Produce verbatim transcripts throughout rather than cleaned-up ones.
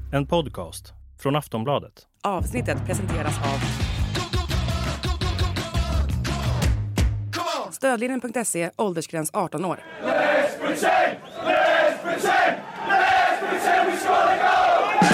En podcast från Aftonbladet. Avsnittet presenteras av Stödlinjen punkt se, åldersgräns arton år. Let's pretend! Let's pretend! Let's pretend we score the goal!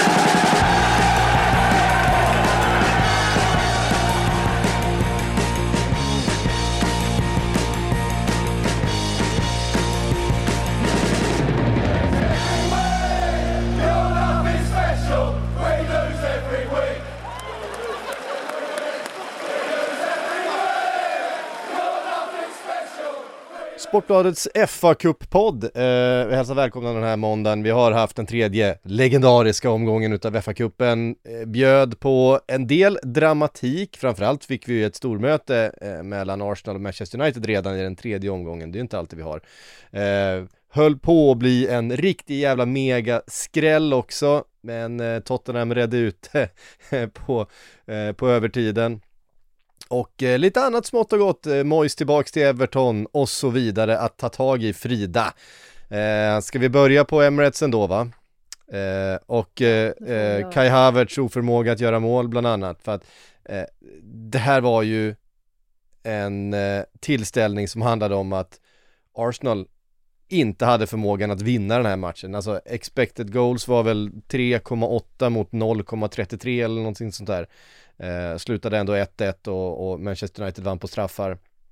Sportbladets F A-cup-podd. Eh, vi hälsar välkomna den här måndagen. Vi har haft den tredje legendariska omgången utav F A-cupen. Eh, bjöd på en del dramatik. Framförallt fick vi ju ett stormöte eh, mellan Arsenal och Manchester United redan i den tredje omgången. Det är inte alltid vi har. Eh, höll på att bli en riktig jävla mega skräll också. Men eh, Tottenham redde ut på, eh, på övertiden. Och eh, lite annat smått och gott, eh, Moyes tillbaks till Everton och så vidare att ta tag i Frida. Eh, ska vi börja på Emirates ändå, va? Eh, och eh, eh, Kai Havertz oförmåga att göra mål bland annat. För att eh, det här var ju en eh, tillställning som handlade om att Arsenal inte hade förmågan att vinna den här matchen. Alltså expected goals var väl tre komma åtta mot noll komma trettiotre eller någonting sånt där. Eh, slutade ändå ett ett och, och Manchester United vann på straffar.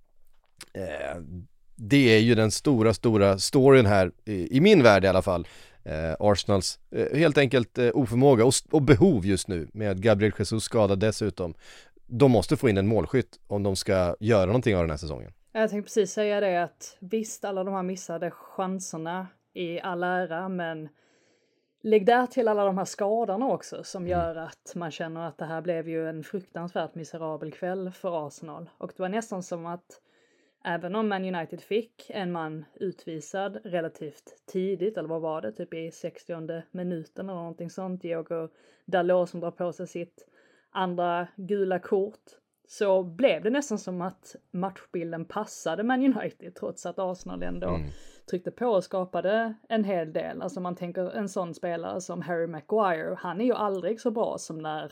Eh, det är ju den stora, stora storyn här, i, i min värld i alla fall. Eh, Arsenals eh, helt enkelt eh, oförmåga och, och behov just nu med Gabriel Jesus skadad dessutom. De måste få in en målskytt om de ska göra någonting av den här säsongen. Jag tänkte precis säga det, att visst, alla de här missade chanserna i all ära, men lägg där till alla de här skadorna också som gör att man känner att det här blev ju en fruktansvärt miserabel kväll för Arsenal. Och det var nästan som att även om Man United fick en man utvisad relativt tidigt, eller vad var det, typ i sextionde minuten eller någonting sånt, Diogo Dalot som drar på sig sitt andra gula kort, så blev det nästan som att matchbilden passade Man United trots att Arsenal ändå mm. tryckte på och skapade en hel del. Alltså man tänker en sån spelare som Harry Maguire, han är ju aldrig så bra som när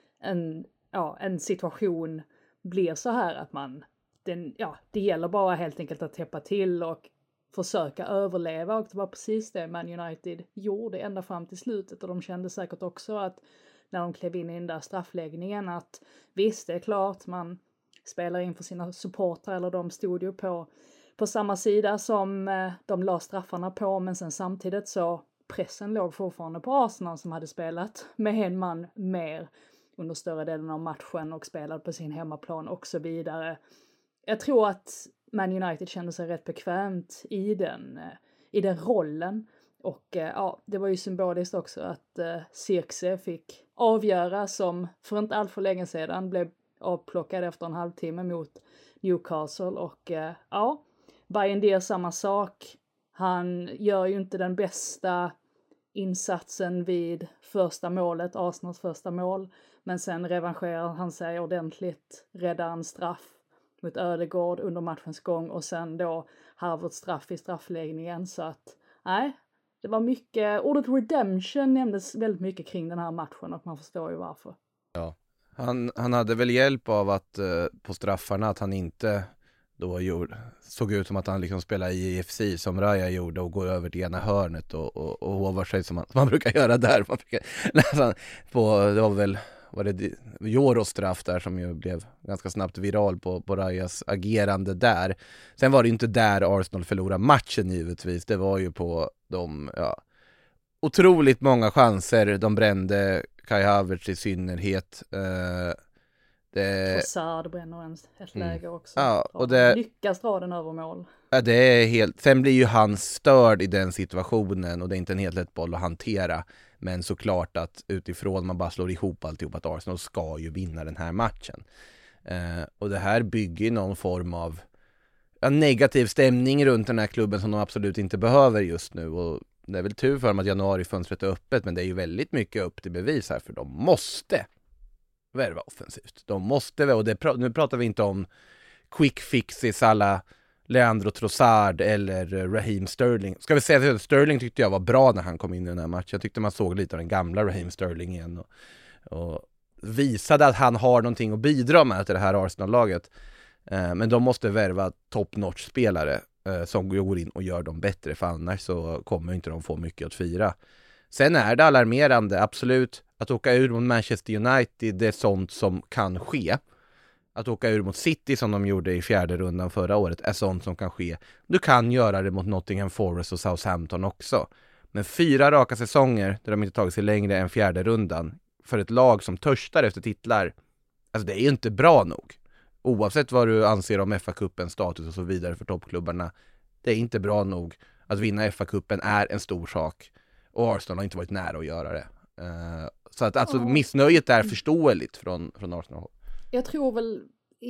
en, ja, en situation blir så här att man, den, ja, det gäller bara helt enkelt att täppa till och försöka överleva, och det var precis det Man United gjorde ända fram till slutet, och de kände säkert också att när de klev in i den där straffläggningen att visst, det är klart man spelar in för sina supportrar, eller de stod ju på, på samma sida som eh, de la straffarna på, men sen samtidigt så pressen låg fortfarande på Arsenal som hade spelat med en man mer under större delen av matchen och spelade på sin hemmaplan och så vidare. Jag tror att Man United kände sig rätt bekvämt i den, eh, i den rollen. Och eh, ja, det var ju symboliskt också att eh, Zirkzee fick avgöra, som för inte allt för länge sedan blev avplockad efter en halvtimme mot Newcastle. Och eh, ja, Bayern Dier samma sak. Han gör ju inte den bästa insatsen vid första målet, Arsenals första mål. Men sen revanscherar han sig ordentligt, räddar en straff mot Ödegård under matchens gång. Och sen då Harvards straff i straffläggningen. Så att, nej. Det var mycket, ordet redemption nämndes väldigt mycket kring den här matchen, och man förstår ju varför. Ja, han, han hade väl hjälp av att eh, på straffarna att han inte då gjorde, såg ut som att han liksom spelade i E F C som Raya gjorde och går över till ena hörnet och, och, och hovar sig som man, som man brukar göra där. Man brukar, nästan på, det var väl var det Joros straff där som ju blev ganska snabbt viral på, på Rayas agerande där. Sen var det inte där Arsenal förlorade matchen givetvis. Det var ju på de, ja, otroligt många chanser de brände, Kai Havertz i synnerhet. Uh, det... Trossard bränner en ett läge mm. också. Ja, och det... lyckas dra den över mål. Ja, det är helt... Sen blir ju han störd i den situationen och det är inte en helt lätt boll att hantera. Men såklart att utifrån man bara slår ihop alltihop att Arsenal ska ju vinna den här matchen. Uh, och det här bygger någon form av ja, negativ stämning runt den här klubben som de absolut inte behöver just nu. Och det är väl tur för dem att januarifönstret är öppet, men det är ju väldigt mycket upp till bevis här, för de måste värva offensivt. De måste, och det, nu pratar vi inte om quick fixes alla Leandro Trossard eller Raheem Sterling. Ska vi säga att Sterling tyckte jag var bra när han kom in i den här matchen. Jag tyckte man såg lite av den gamla Raheem Sterling igen och, och visade att han har någonting att bidra med till det här Arsenal-laget. Eh, men de måste värva top-notch-spelare eh, som går in och gör dem bättre, för annars så kommer inte de få mycket att fira. Sen är det alarmerande, absolut. Att åka ur mot Manchester United, det är sånt som kan ske. Att åka ur mot City som de gjorde i fjärde rundan förra året är sånt som kan ske. Du kan göra det mot Nottingham Forest och Southampton också. Men fyra raka säsonger där de inte tagit sig längre än fjärde rundan för ett lag som törstar efter titlar, alltså det är ju inte bra nog. Oavsett vad du anser om F A-cupens status och så vidare för toppklubbarna, det är inte bra nog. Att vinna F A-cupen är en stor sak och Arsenal har inte varit nära att göra det. Uh, så att alltså, missnöjet är förståeligt från, från Arsenal. Jag tror väl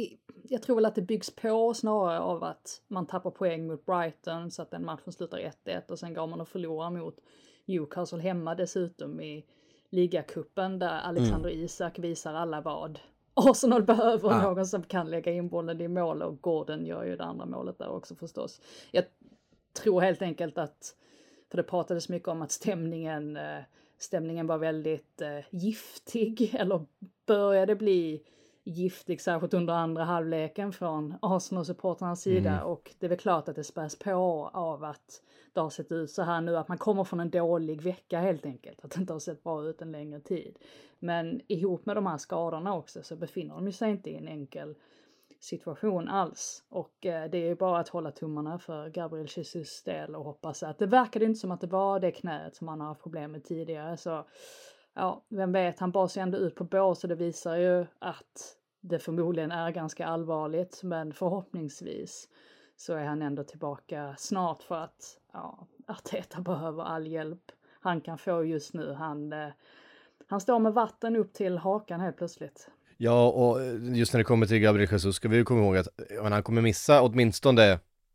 jag tror väl att det byggs på snarare av att man tappar poäng mot Brighton så att den matchen slutar ett ett och sen går man och förlorar mot Newcastle hemma dessutom i ligacupen där Alexander mm. Isak visar alla vad Arsenal behöver ah. någon som kan lägga in bollen i mål, och Gordon gör ju det andra målet där också förstås. Jag tror helt enkelt att, för det pratades mycket om att stämningen stämningen var väldigt eh, giftig, eller började bli giftig, särskilt under andra halvleken från Arsenal-supporternas sida. Mm. Och det är väl klart att det späs på av att det har sett ut så här nu, att man kommer från en dålig vecka helt enkelt, att det inte har sett bra ut en längre tid. Men ihop med de här skadorna också så befinner de sig inte i en enkel situation alls. Och eh, det är ju bara att hålla tummarna för Gabriel Jesus del och hoppas att det verkade inte som att det var det knät som han har haft problem med tidigare. Så ja, vem vet, han bar sig ändå ut på bås, så det visar ju att det förmodligen är ganska allvarligt, men förhoppningsvis så är han ändå tillbaka snart, för att ja, Arteta behöver all hjälp han kan få just nu. Han, eh, han står med vatten upp till hakan helt plötsligt. Ja, och just när det kommer till Gabriel Jesus ska vi ju komma ihåg att han kommer missa åtminstone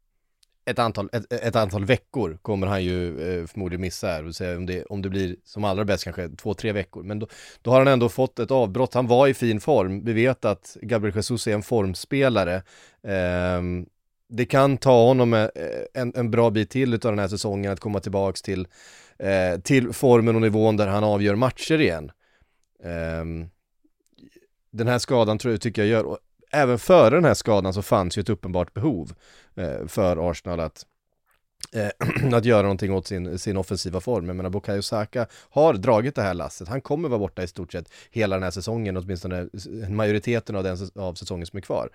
ett antal, ett, ett antal veckor kommer han ju eh, förmodligen missa här. Säga, om, det, om det blir som allra bäst kanske två, tre veckor. Men då, då har han ändå fått ett avbrott. Han var i fin form. Vi vet att Gabriel Jesus är en formspelare. Eh, det kan ta honom en, en bra bit till utav den här säsongen att komma tillbaks till, eh, till formen och nivån där han avgör matcher igen. Eh, den här skadan tror jag tycker jag gör, och även före den här skadan så fanns ju ett uppenbart behov eh, för Arsenal att, eh, att göra någonting åt sin, sin offensiva form. Jag menar, Bukayo Saka har dragit det här lasset. Han kommer vara borta i stort sett hela den här säsongen, åtminstone majoriteten av den av säsongen som är kvar.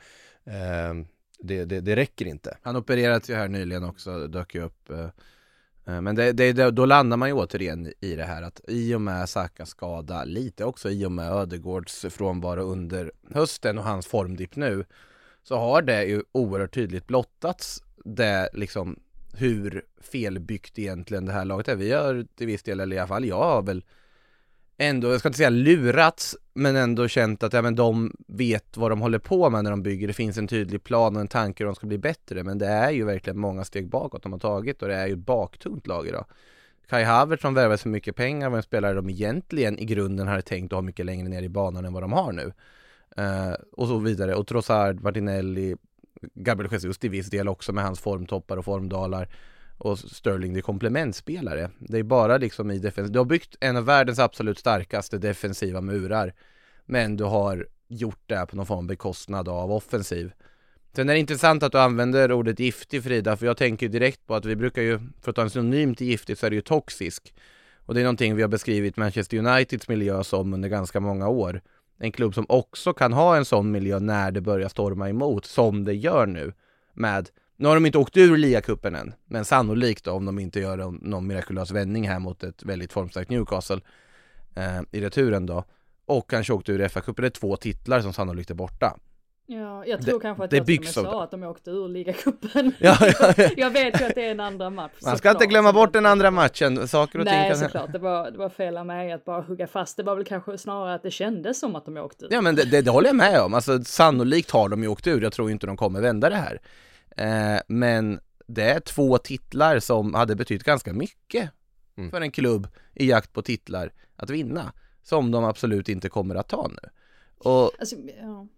Eh, det, det, det räcker inte. Han opererat ju här nyligen också, dök ju upp. Eh, men det, det, då landar man ju återigen i det här att i och med Sakas skada, lite också i och med Ödegårds frånvaro under hösten och hans formdipp nu, så har det ju oerhört tydligt blottats det liksom hur felbyggt egentligen det här laget är. Vi har till viss del, eller i alla fall jag har väl ändå, jag ska inte säga lurats, men ändå känt att ja, men de vet vad de håller på med när de bygger. Det finns en tydlig plan och en tanke hur de ska bli bättre, men det är ju verkligen många steg bakåt de har tagit, och det är ju ett baktungt lag idag. Kai Havertz som värvar så mycket pengar, vad en spelare de egentligen i grunden hade tänkt att ha mycket längre ner i banan än vad de har nu. Uh, och så vidare. Och Trossard, Martinelli, Gabriel Jesus till viss del också med hans formtoppar och formdalar. Och Sterling, det är komplementspelare. Det är bara liksom i defensiv. Du har byggt en av världens absolut starkaste defensiva murar, men du har gjort det på någon form bekostnad av offensiv. Sen är det intressant att du använder ordet giftig, Frida, för jag tänker direkt på att vi brukar ju, för att ta en synonym till giftigt så är det ju toxisk. Och det är någonting vi har beskrivit Manchester Uniteds miljö som under ganska många år. En klubb som också kan ha en sån miljö när det börjar storma emot, som det gör nu med. Nu har de inte åkt ur ligacupen än, men sannolikt då, om de inte gör någon mirakulös vändning här mot ett väldigt formstarkt Newcastle eh, i returen då, och kanske åkt ur F A-cupen. Det är två titlar som sannolikt är borta. Ja, jag tror det, kanske att det jag byggs sa av att de åkte ur ligacupen. Ja, ja, ja. Jag vet ju att det är en andra match. Man ska inte glömma bort den andra matchen. Saker och Nej, ting kan... såklart. Det var, det var fel av mig att bara hugga fast. Det var väl kanske snarare att det kändes som att de åkte ur. Ja, men det, det, det håller jag med om. Alltså, sannolikt har de ju åkt ur. Jag tror inte de kommer vända det här. Eh, men det är två titlar som hade betytt ganska mycket mm. för en klubb i jakt på titlar att vinna, som de absolut inte kommer att ta nu. Och alltså, ja.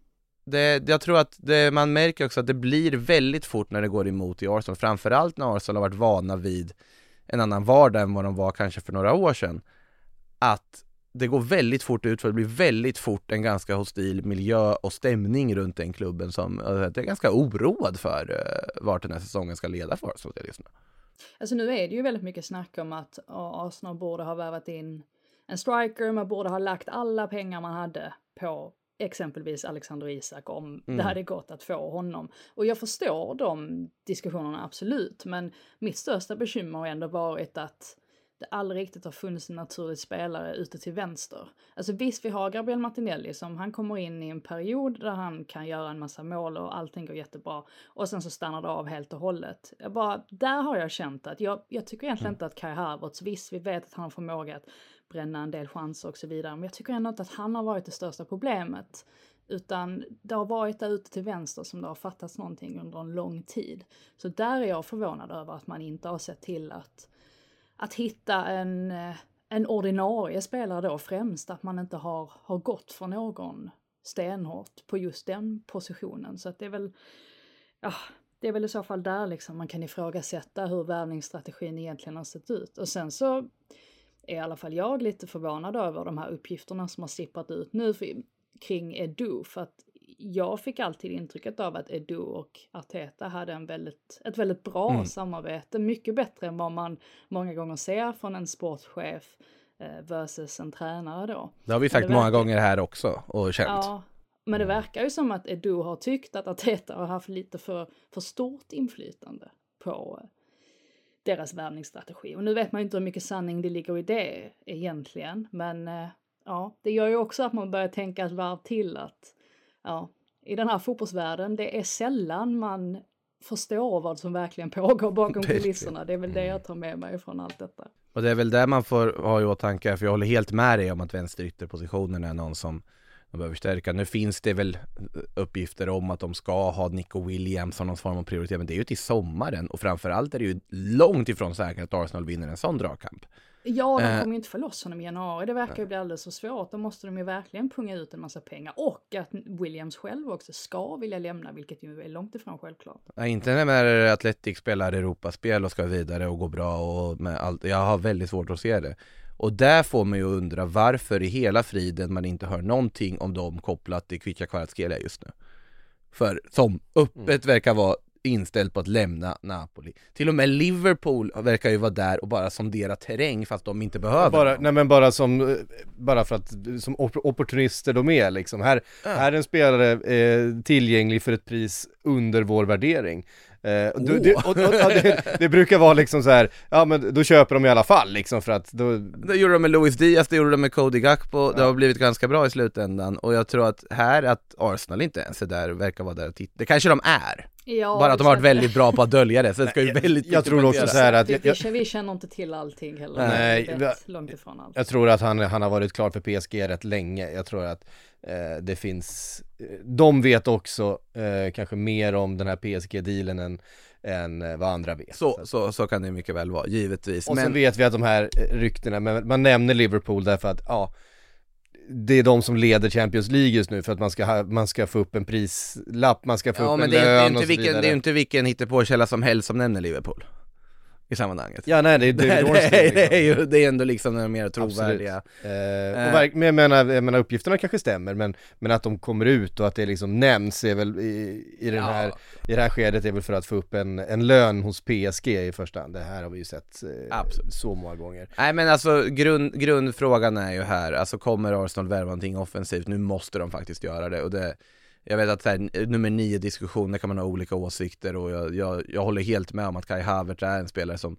det, jag tror att det, man märker också att det blir väldigt fort när det går emot i Arsenal. Framförallt när Arsenal har varit vana vid en annan vardag än vad de var kanske för några år sedan. Att det går väldigt fort ut, för det blir väldigt fort en ganska hostil miljö och stämning runt den klubben som jag är ganska oroad för uh, vart den här säsongen ska leda för Arsenal just nu. Alltså nu är det ju väldigt mycket snack om att Arsenal borde ha värvat in en striker, man borde ha lagt alla pengar man hade på exempelvis Alexander Isak om mm. det hade gått att få honom. Och jag förstår de diskussionerna absolut, men mitt största bekymmer har ändå varit att det aldrig riktigt har funnits en naturlig spelare ute till vänster. Alltså visst, vi har Gabriel Martinelli som han kommer in i en period där han kan göra en massa mål och allting går jättebra. Och sen så stannar det av helt och hållet. Jag bara, där har jag känt att jag, jag tycker egentligen mm. inte att Kai Havertz, visst vi vet att han har förmåga att bränna en del chanser och så vidare. Men jag tycker ändå inte att han har varit det största problemet. Utan det har varit där ute till vänster som det har fattats någonting under en lång tid. Så där är jag förvånad över att man inte har sett till att Att hitta en, en ordinarie spelare då främst. Att man inte har, har gått för någon stenhårt på just den positionen. Så att det är väl, ja, det är väl i så fall där liksom man kan ifrågasätta hur värvningsstrategin egentligen har sett ut. Och sen så är i alla fall jag lite förvånad över de här uppgifterna som har sipprat ut nu för, kring Edu. För att jag fick alltid intrycket av att Edu och Arteta hade en väldigt, ett väldigt bra mm. samarbete. Mycket bättre än vad man många gånger ser från en sportchef eh, versus en tränare då. Det har vi sagt många gånger här också och känt. Ja, men det verkar ju som att Edu har tyckt att Arteta har haft lite för, för stort inflytande på eh, deras värvningsstrategi. Och nu vet man ju inte hur mycket sanning det ligger i det egentligen. Men eh, ja, det gör ju också att man börjar tänka ett varv till att ja, i den här fotbollsvärlden, det är sällan man förstår vad som verkligen pågår bakom kulisserna. Det är väl det jag tar med mig från allt detta. Och det är väl där man får ha i åtanke, för jag håller helt med dig om att vänsterytterpositionen är någon som de behöver stärka. Nu finns det väl uppgifter om att de ska ha Nico Williams som någon form av prioritet, men det är ju till sommaren och framförallt är det ju långt ifrån säkert att Arsenal vinner en sån dragkamp. Ja, de eh. kommer ju inte få loss honom i januari. Det verkar ju bli alldeles så svårt. Då måste de ju verkligen punga ut en massa pengar. Och att Williams själv också ska vilja lämna, vilket ju är långt ifrån självklart. Ja, inte när Atletic spelar Europaspel och ska vidare och gå bra och med allt. Jag har väldigt svårt att se det. Och där får man ju undra varför i hela friden man inte hör någonting om dem kopplat till Kvicha Kvaratskhelia just nu. För som öppet mm. verkar vara inställd på att lämna Napoli. Till och med Liverpool verkar ju vara där och bara sondera terräng fast de inte behöver. Bara, nej men bara som bara för att som opportunister de är liksom. Här, ja. här är en spelare eh, tillgänglig för ett pris under vår värdering. Eh, oh. du, det, och, och, och, det, det brukar vara liksom så här, ja men då köper de i alla fall liksom för att då... Det gjorde de med Luis Diaz, det gjorde de med Cody Gakpo, ja. Det har blivit ganska bra i slutändan och jag tror att här att Arsenal inte ens är där, verkar vara där och titta. Det kanske de är. Ja, bara att de har varit väldigt bra på att dölja det. Så det ska ju väldigt jag, jag tror också så här att jag, jag, vi känner inte till allting heller. Nej, vet, långt ifrån allt. Jag tror att han, han har varit klar för P S G rätt länge. Jag tror att eh, det finns de vet också eh, kanske mer om den här P S G-dealen än, än vad andra vet. Så, så, så kan det mycket väl vara, givetvis. Och men... sen vet vi att de här ryktena, men man nämner Liverpool därför att ja, det är de som leder Champions League just nu för att man ska, ha, man ska få upp en prislapp, man ska få ja, upp men en det är, lön det är inte och så vilken, vidare. det är ju inte vilken hittepåkälla som helst som nämner Liverpool i sammanhanget. Ja, nej, det är David Ornstein, det, liksom. det, är ju, det är ändå liksom den mer trovärdiga. Eh, och verk, men jag menar, jag menar, uppgifterna kanske stämmer, men, men att de kommer ut och att det liksom nämns är väl i, i, den här, ja. i det här skedet är väl för att få upp en, en lön hos P S G i första hand. Det här har vi ju sett eh, så många gånger. Nej, men alltså grund, grundfrågan är ju här, alltså kommer Arsenal värva någonting offensivt? Nu måste de faktiskt göra det och det jag vet att så här, nummer nio diskussioner kan man ha olika åsikter och jag, jag, jag håller helt med om att Kai Havertz är en spelare som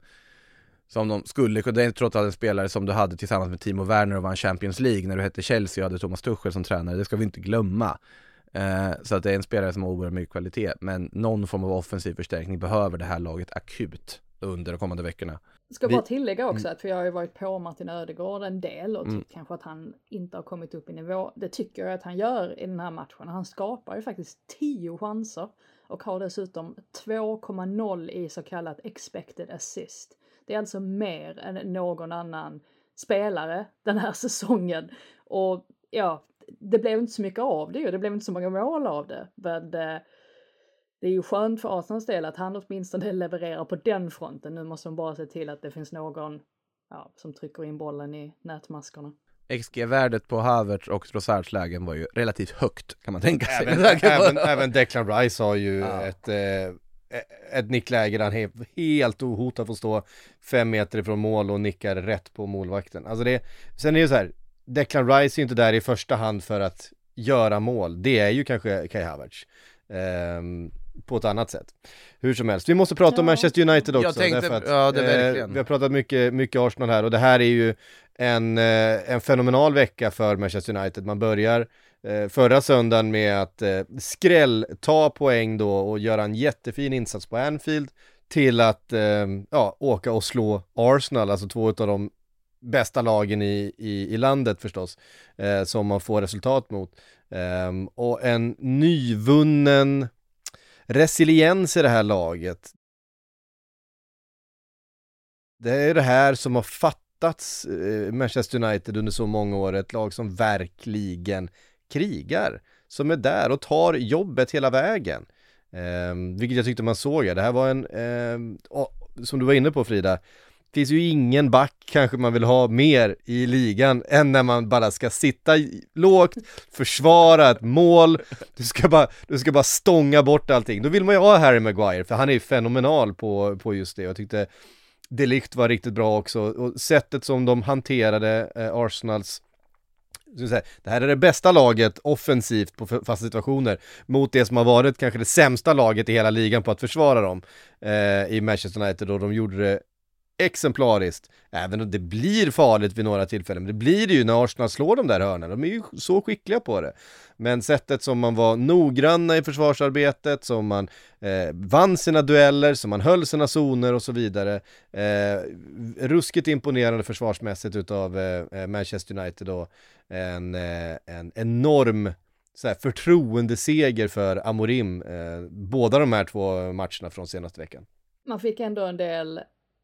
som de skulle, det är trots allt en spelare som du hade tillsammans med Timo Werner och vann Champions League när du hette Chelsea och hade Thomas Tuchel som tränare, det ska vi inte glömma. Eh, så att det är en spelare som har oerhört mycket kvalitet, men någon form av offensiv förstärkning behöver det här laget akut under de kommande veckorna. Ska bara tillägga också att vi har ju varit på Martin Ödegaard en del och tyckt mm. kanske att han inte har kommit upp i nivå. Det tycker jag att han gör i den här matchen. Han skapar ju faktiskt tio chanser och har dessutom två komma noll i så kallat expected assist. Det är alltså mer än någon annan spelare den här säsongen. Och ja, det blev inte så mycket av det ju. Det blev inte så många mål av det. Men det, det är ju skönt för Arsenals del att han åtminstone levererar på den fronten. Nu måste de bara se till att det finns någon ja, som trycker in bollen i nätmaskorna. X G-värdet på Havertz och Trossards lägen var ju relativt högt, kan man tänka sig. Även, även, även Declan Rice har ju ja. ett, eh, ett nickläge där han helt, helt ohotad får stå fem meter ifrån mål och nickar rätt på målvakten. Alltså det, sen är det ju så här, Declan Rice är ju inte där i första hand för att göra mål. Det är ju kanske Kai Havertz. Um, på ett annat sätt. Hur som helst. Vi måste prata ja. om Manchester United också. Jag tänkte, att, ja, det är verkligen. Eh, vi har pratat mycket, mycket Arsenal här och det här är ju en, eh, en fenomenal vecka för Manchester United. Man börjar eh, förra söndagen med att eh, skräll ta poäng då och göra en jättefin insats på Anfield till att eh, ja, åka och slå Arsenal, alltså två av de bästa lagen i, i, i landet förstås, eh, som man får resultat mot. Um, och en nyvunnen resiliens i det här laget. Det är det här som har fattats eh, Manchester United under så många år, ett lag som verkligen krigar, som är där och tar jobbet hela vägen. Um, vilket jag tyckte man såg. Det här var en um, oh, som du var inne på, Frida, det finns ju ingen back kanske man vill ha mer i ligan än när man bara ska sitta lågt, försvara ett mål, du ska bara, du ska bara stånga bort allting. Då vill man ju ha Harry Maguire, för han är ju fenomenal på, på just det. Jag tyckte De Ligt var riktigt bra också, och sättet som de hanterade eh, Arsenals, säga, det här är det bästa laget offensivt på fasta situationer mot det som har varit kanske det sämsta laget i hela ligan på att försvara dem eh, i Manchester United, och de gjorde det exemplariskt, även om det blir farligt vid några tillfällen. Men det blir det ju när Arsenal slår de där hörnen. De är ju så skickliga på det. Men sättet som man var noggranna i försvarsarbetet, som man eh, vann sina dueller, som man höll sina zoner och så vidare. Eh, ruskigt imponerande försvarsmässigt utav eh, Manchester United, och en, eh, en enorm så här, förtroendeseger för Amorim, eh, båda de här två matcherna från senaste veckan. Man fick ändå en del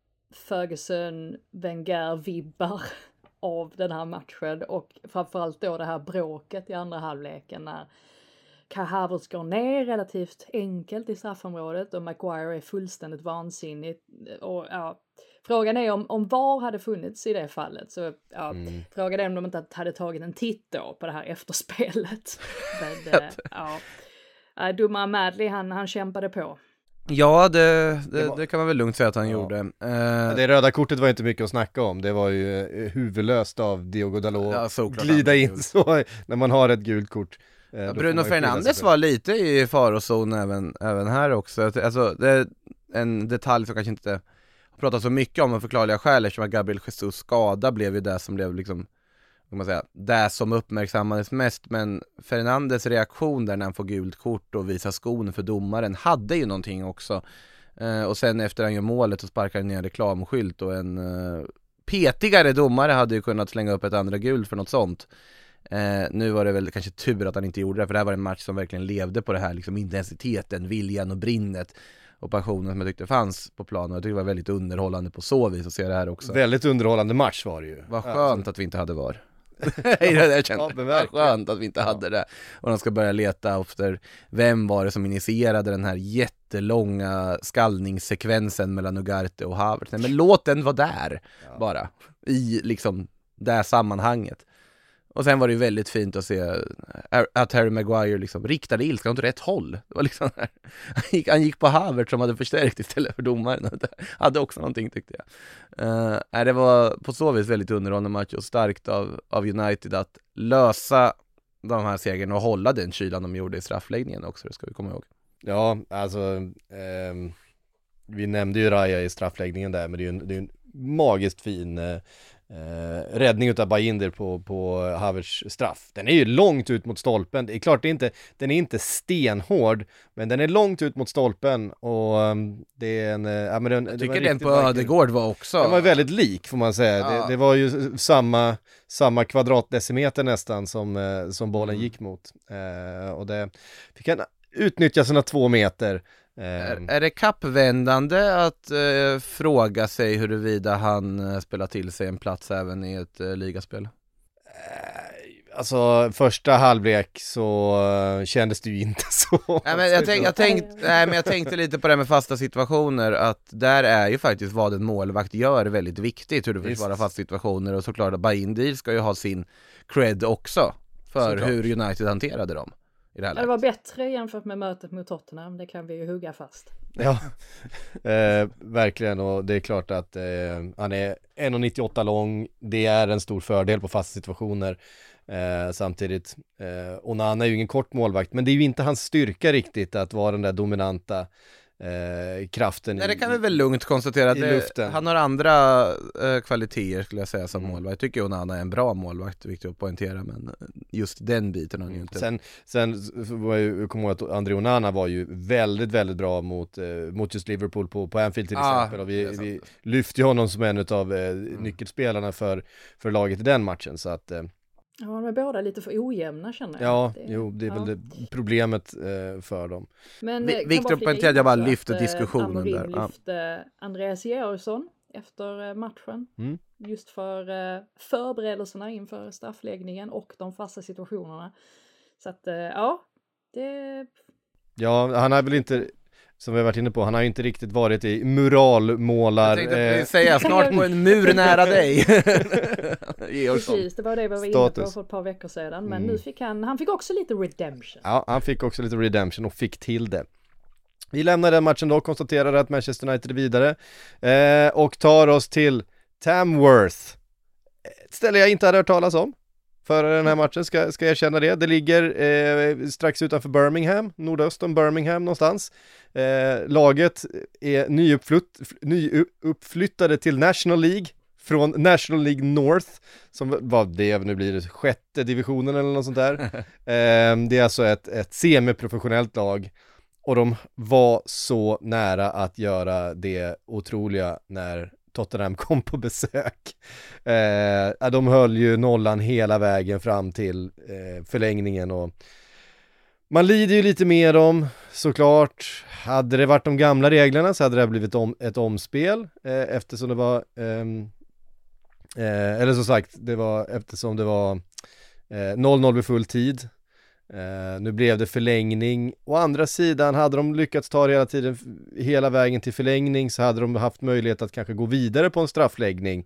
Ferguson, Wenger-vibbar av den här matchen, och framförallt då det här bråket i andra halvleken när Kai Havertz går ner relativt enkelt i straffområdet och Maguire är fullständigt vansinnig. Och ja, frågan är om, om V A R hade funnits i det fallet, så ja, mm. frågan är om de inte hade tagit en titt då på det här efterspelet. Men, ja, dumma Madley, han, han kämpade på. Ja, det, det, det, var... det kan man väl lugnt säga att han ja. gjorde. Uh... Det röda kortet var inte mycket att snacka om. Det var ju huvudlöst av Diogo Dalot ja, glida in så när man har ett gult kort. Ja, Bruno Fernandes var lite i farozon även, även här också. Alltså, det är en detalj som kanske inte har pratat så mycket om, av förklarliga skäl, eftersom att Gabriel Jesus skada blev ju det som blev liksom, kan man säga, det som uppmärksammades mest. Men Fernandes reaktion där när han får gult kort och visar skon för domaren hade ju någonting också. Eh, och sen efter han gör målet och sparkar ner en reklamskylt, och en eh, petigare domare hade ju kunnat slänga upp ett andra gult för något sånt. Eh, nu var det väl kanske tur att han inte gjorde det, för det här var en match som verkligen levde på det här liksom intensiteten, viljan och brinnet och passionen som jag tyckte fanns på planen. Jag tyckte det var väldigt underhållande på så vis att se det här också. Väldigt underhållande match var det ju. Vad skönt alltså. Att vi inte hade V A R. Jag kände det var skönt att vi inte hade det. Och de ska börja leta efter vem var det som initierade den här jättelånga skallningssekvensen mellan Ugarte och Havertz. Nej, men låt den vara där ja. bara i liksom det här sammanhanget. Och sen var det ju väldigt fint att se att Harry Maguire liksom riktade ilskan åt rätt håll. Det var liksom han, gick, han gick på Havertz som hade förstärkt istället för domaren. Det hade också någonting, tyckte jag. Uh, det var på så vis väldigt underhållande match, och starkt av, av United att lösa de här segerna och hålla den kylan de gjorde i straffläggningen också, det ska vi komma ihåg. Ja, alltså eh, vi nämnde ju Raya i straffläggningen där, men det är ju en, det är en magiskt fin eh, Eh, räddning utav Bajinder på, på Havertz straff. Den är ju långt ut mot stolpen. Det är klart det är inte, den är inte stenhård, men den är långt ut mot stolpen, och um, det är en uh, ja, men den, jag tycker den, den på Ödegård var också. Den var väldigt lik, får man säga. Ja. Det, det var ju samma samma kvadratdecimeter nästan som, uh, som bollen mm. gick mot. Uh, och det fick han utnyttja sina två meter. Är, är det kappvändande att eh, fråga sig huruvida han eh, spelar till sig en plats även i ett eh, ligaspel? Eh, Alltså första halvlek så uh, kändes det ju inte så. Nej, men jag, tänk, jag, tänkt, nej, men jag tänkte lite på det med fasta situationer, att där är ju faktiskt vad en målvakt gör väldigt viktigt, hur du försvarar fasta situationer, och såklart att Bayindir ska ju ha sin cred också för såklart hur United hanterade dem i det här läget. Det var bättre jämfört med mötet mot Tottenham, det kan vi ju hugga fast. Ja, eh, verkligen, och det är klart att eh, han är en komma nittioåtta lång, det är en stor fördel på fasta situationer. Eh, samtidigt, eh, Onana är ju ingen kort målvakt, men det är ju inte hans styrka riktigt att vara den där dominanta eh, kraften. Nej, det kan i, vi väl lugnt konstatera. i Det, luften. Han har andra eh, kvaliteter skulle jag säga som Mm. målvakt. Jag tycker Onana är en bra målvakt, viktigt att poängtera, men just den biten har han ju inte. Sen, sen var ju, jag kommer ihåg att André Onana var ju väldigt, väldigt bra mot, eh, mot just Liverpool på, på Anfield till Ah, exempel, och vi, det är sant. vi lyfte ju honom som en av eh, Mm. nyckelspelarna för, för laget i den matchen, så att eh, Ja, de är båda lite för ojämna känner jag. ja, Det- jo, det är ja. väl det problemet eh, för dem. Men Vi- eh, kan Viktor bara flika poängterade in jag bara också lyfte att, eh, diskussionen Amorim där. Ja. lyfte Andreas Georgsson efter eh, matchen. Mm. Just för eh, förberedelserna inför straffläggningen och de fasta situationerna. Så att eh, ja, det... Ja, han har väl inte, som vi har varit inne på, han har ju inte riktigt varit i muralmålar. Jag tänkte eh, säga snart på en mur nära dig. Georgsson. Precis, det var det vi var inne Status. på för ett par veckor sedan. Men Mm. nu fick han, han fick också lite redemption. Ja, han fick också lite redemption och fick till det. Vi lämnar den matchen då och konstaterar att Manchester United är vidare eh, och tar oss till Tamworth. Ett ställe jag inte hade hört talas om före den här matchen, ska, ska jag erkänna det. Det ligger eh, strax utanför Birmingham, nordöst om Birmingham någonstans. Eh, laget är nyuppflytt, nyuppflyttade till National League från National League North, som vad det nu blir, det sjätte divisionen eller något sånt där. eh, det är alltså ett, ett semiprofessionellt lag, och de var så nära att göra det otroliga när Tottenham kom på besök. Eh, de höll ju nollan hela vägen fram till eh, förlängningen, och man lider ju lite med dem såklart. Hade det varit de gamla reglerna så hade det blivit om, ett omspel eh, eftersom det var ehm, eh, eller som sagt, det var eftersom det var eh, noll noll vid full tid. Uh, nu blev det förlängning. Å andra sidan, hade de lyckats ta det hela tiden, hela vägen till förlängning, så hade de haft möjlighet att kanske gå vidare på en straffläggning.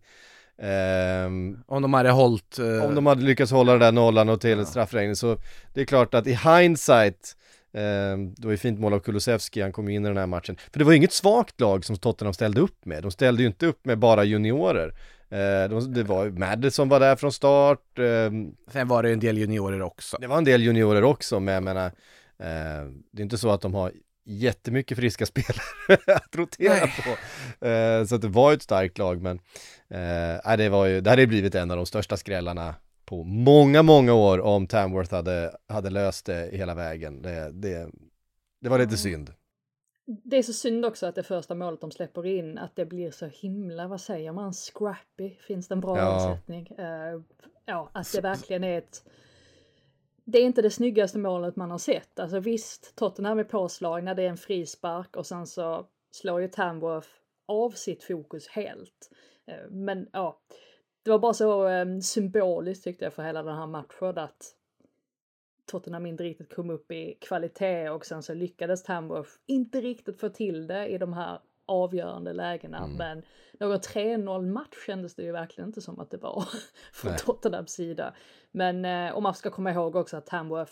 Uh, Om de hade hållit... Uh... om de hade lyckats hålla den där nollan och till Ja. en straffläggning. Så det är klart att i hindsight, uh, det var ju fint mål av Kulusevski, han kom in i den här matchen. För det var ju inget svagt lag som Tottenham ställde upp med. De ställde ju inte upp med bara juniorer. Uh, de, det var Madison var där från start. Uh, Sen var det en del juniorer också. Det var en del juniorer också, men jag menar, eh, det är inte så att de har jättemycket friska spelare att rotera Nej. på. Eh, så att det var ett starkt lag, men eh, det var ju, det hade blivit en av de största skrällarna på många, många år om Tamworth hade, hade löst det hela vägen. Det, det, det var lite synd. Det är så synd också att det första målet de släpper in, att det blir så himla, vad säger man, scrappy, finns det en bra Ja. översättning? Uh, ja, att det verkligen är ett... Det är inte det snyggaste målet man har sett. Alltså visst, Tottenham är påslagna, det är en frispark och sen så slår ju Tamworth av sitt fokus helt. Uh, men ja, det var bara så um, symboliskt tyckte jag för hela den här matchen, att Tottenham inte riktigt kom upp i kvalitet och sen så lyckades Tamworth inte riktigt få till det i de här avgörande lägena. Mm. Men någon tre noll match kändes det ju verkligen inte som att det var från Nej. Tottenhams sida. Men eh, om man ska komma ihåg också att Tamworth,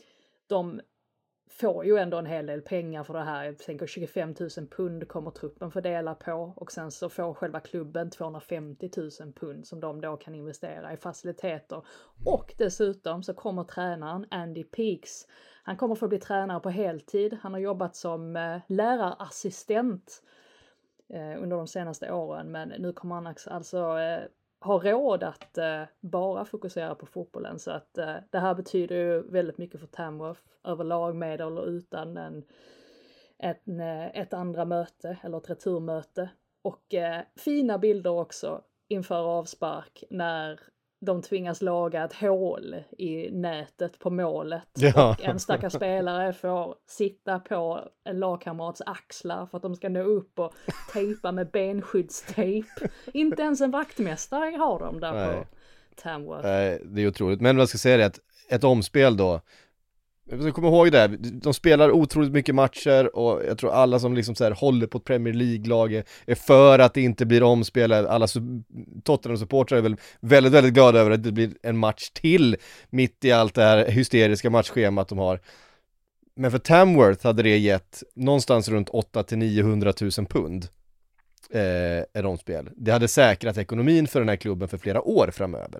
de får ju ändå en hel del pengar för det här. Jag tänker tjugofem tusen pund kommer truppen fördela på, och sen så får själva klubben tvåhundrafemtio tusen pund som de då kan investera i faciliteter. Och dessutom så kommer tränaren Andy Peaks. Han kommer få bli tränare på heltid. Han har jobbat som eh, lärarassistent eh, under de senaste åren, men nu kommer han alltså eh, ha råd att eh, bara fokusera på fotbollen, så att eh, det här betyder ju väldigt mycket för Tamworth överlag, med eller utan en, ett, ett andra möte eller ett returmöte. Och eh, fina bilder också inför avspark när de tvingas laga ett hål i nätet på målet. Ja. Och en stackars spelare får sitta på en lagkamrats axlar för att de ska nå upp och tejpa med benskyddstejp. Inte ens en vaktmästare har de där Nej. på Tamworth. Eh, det är otroligt. Men vad jag ska säga är att ett omspel då, jag ska komma ihåg det, de spelar otroligt mycket matcher och jag tror alla som liksom så här håller på ett Premier League-lag är, är för att det inte blir omspel. Alla su- Tottenham-supportrar är väl väldigt, väldigt glada över att det blir en match till mitt i allt det här hysteriska matchschemat de har. Men för Tamworth hade det gett någonstans runt åtta till niohundratusen pund eh, ett omspel. Det hade säkrat ekonomin för den här klubben för flera år framöver.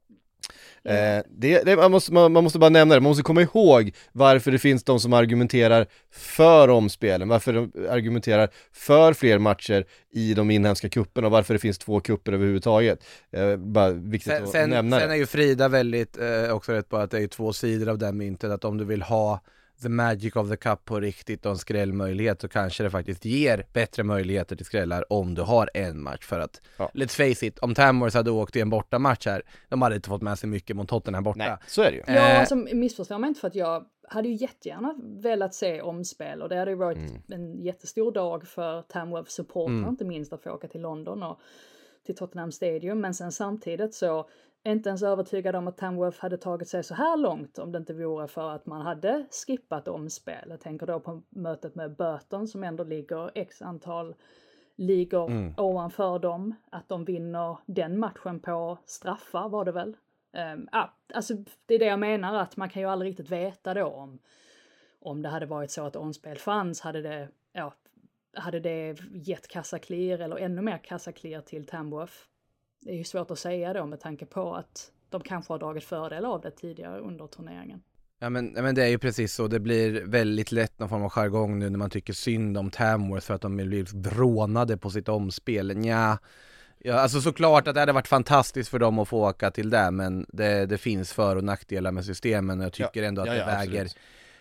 Eh, det, det, man, måste, man, man måste bara nämna det, man måste komma ihåg varför det finns de som argumenterar för omspelen, varför de argumenterar för fler matcher i de inhemska kupperna och varför det finns två kupper överhuvudtaget. Eh, bara viktigt sen, att sen, nämna sen det. är ju Frida väldigt eh, också rätt på att det är två sidor av den myntet, att om du vill ha the magic of the cup på riktigt och en skrällmöjlighet så kanske det faktiskt ger bättre möjligheter till skrällar om du har en match, för att Ja. let's face it, om Tamworth hade åkt i en bortamatch här, de hade inte fått med sig mycket mot Tottenham borta. Nej, så är det ju. Ja, Eh. alltså missförstå mig inte, för att jag hade ju jättegärna velat se omspel och det hade ju varit Mm. en jättestor dag för Tamworth-supportrar, Mm. inte minst att få åka till London och till Tottenham Stadium, men sen samtidigt så är inte ens övertygad om att Tamworth hade tagit sig så här långt om det inte vore för att man hade skippat omspel. Jag tänker då på mötet med Burton som ändå ligger x antal ligor Mm. ovanför dem, att de vinner den matchen på straffar var det väl. Um, ah, alltså det är det jag menar, att man kan ju aldrig riktigt veta då om, om det hade varit så att omspel fanns, hade det, ja, hade det gett kassaklir eller ännu mer kassaklir till Tamworth. Det är ju svårt att säga då med tanke på att de kanske har dragit fördel av det tidigare under turneringen. Ja men, ja, men det är ju precis så, det blir väldigt lätt någon form av jargong nu när man tycker synd om Tamworth för att de blir vrånade på sitt omspel. Nja, ja, alltså såklart att det hade varit fantastiskt för dem att få åka till det, men det, det finns för- och nackdelar med systemen och jag tycker Ja, ändå att ja, det ja, väger, absolut.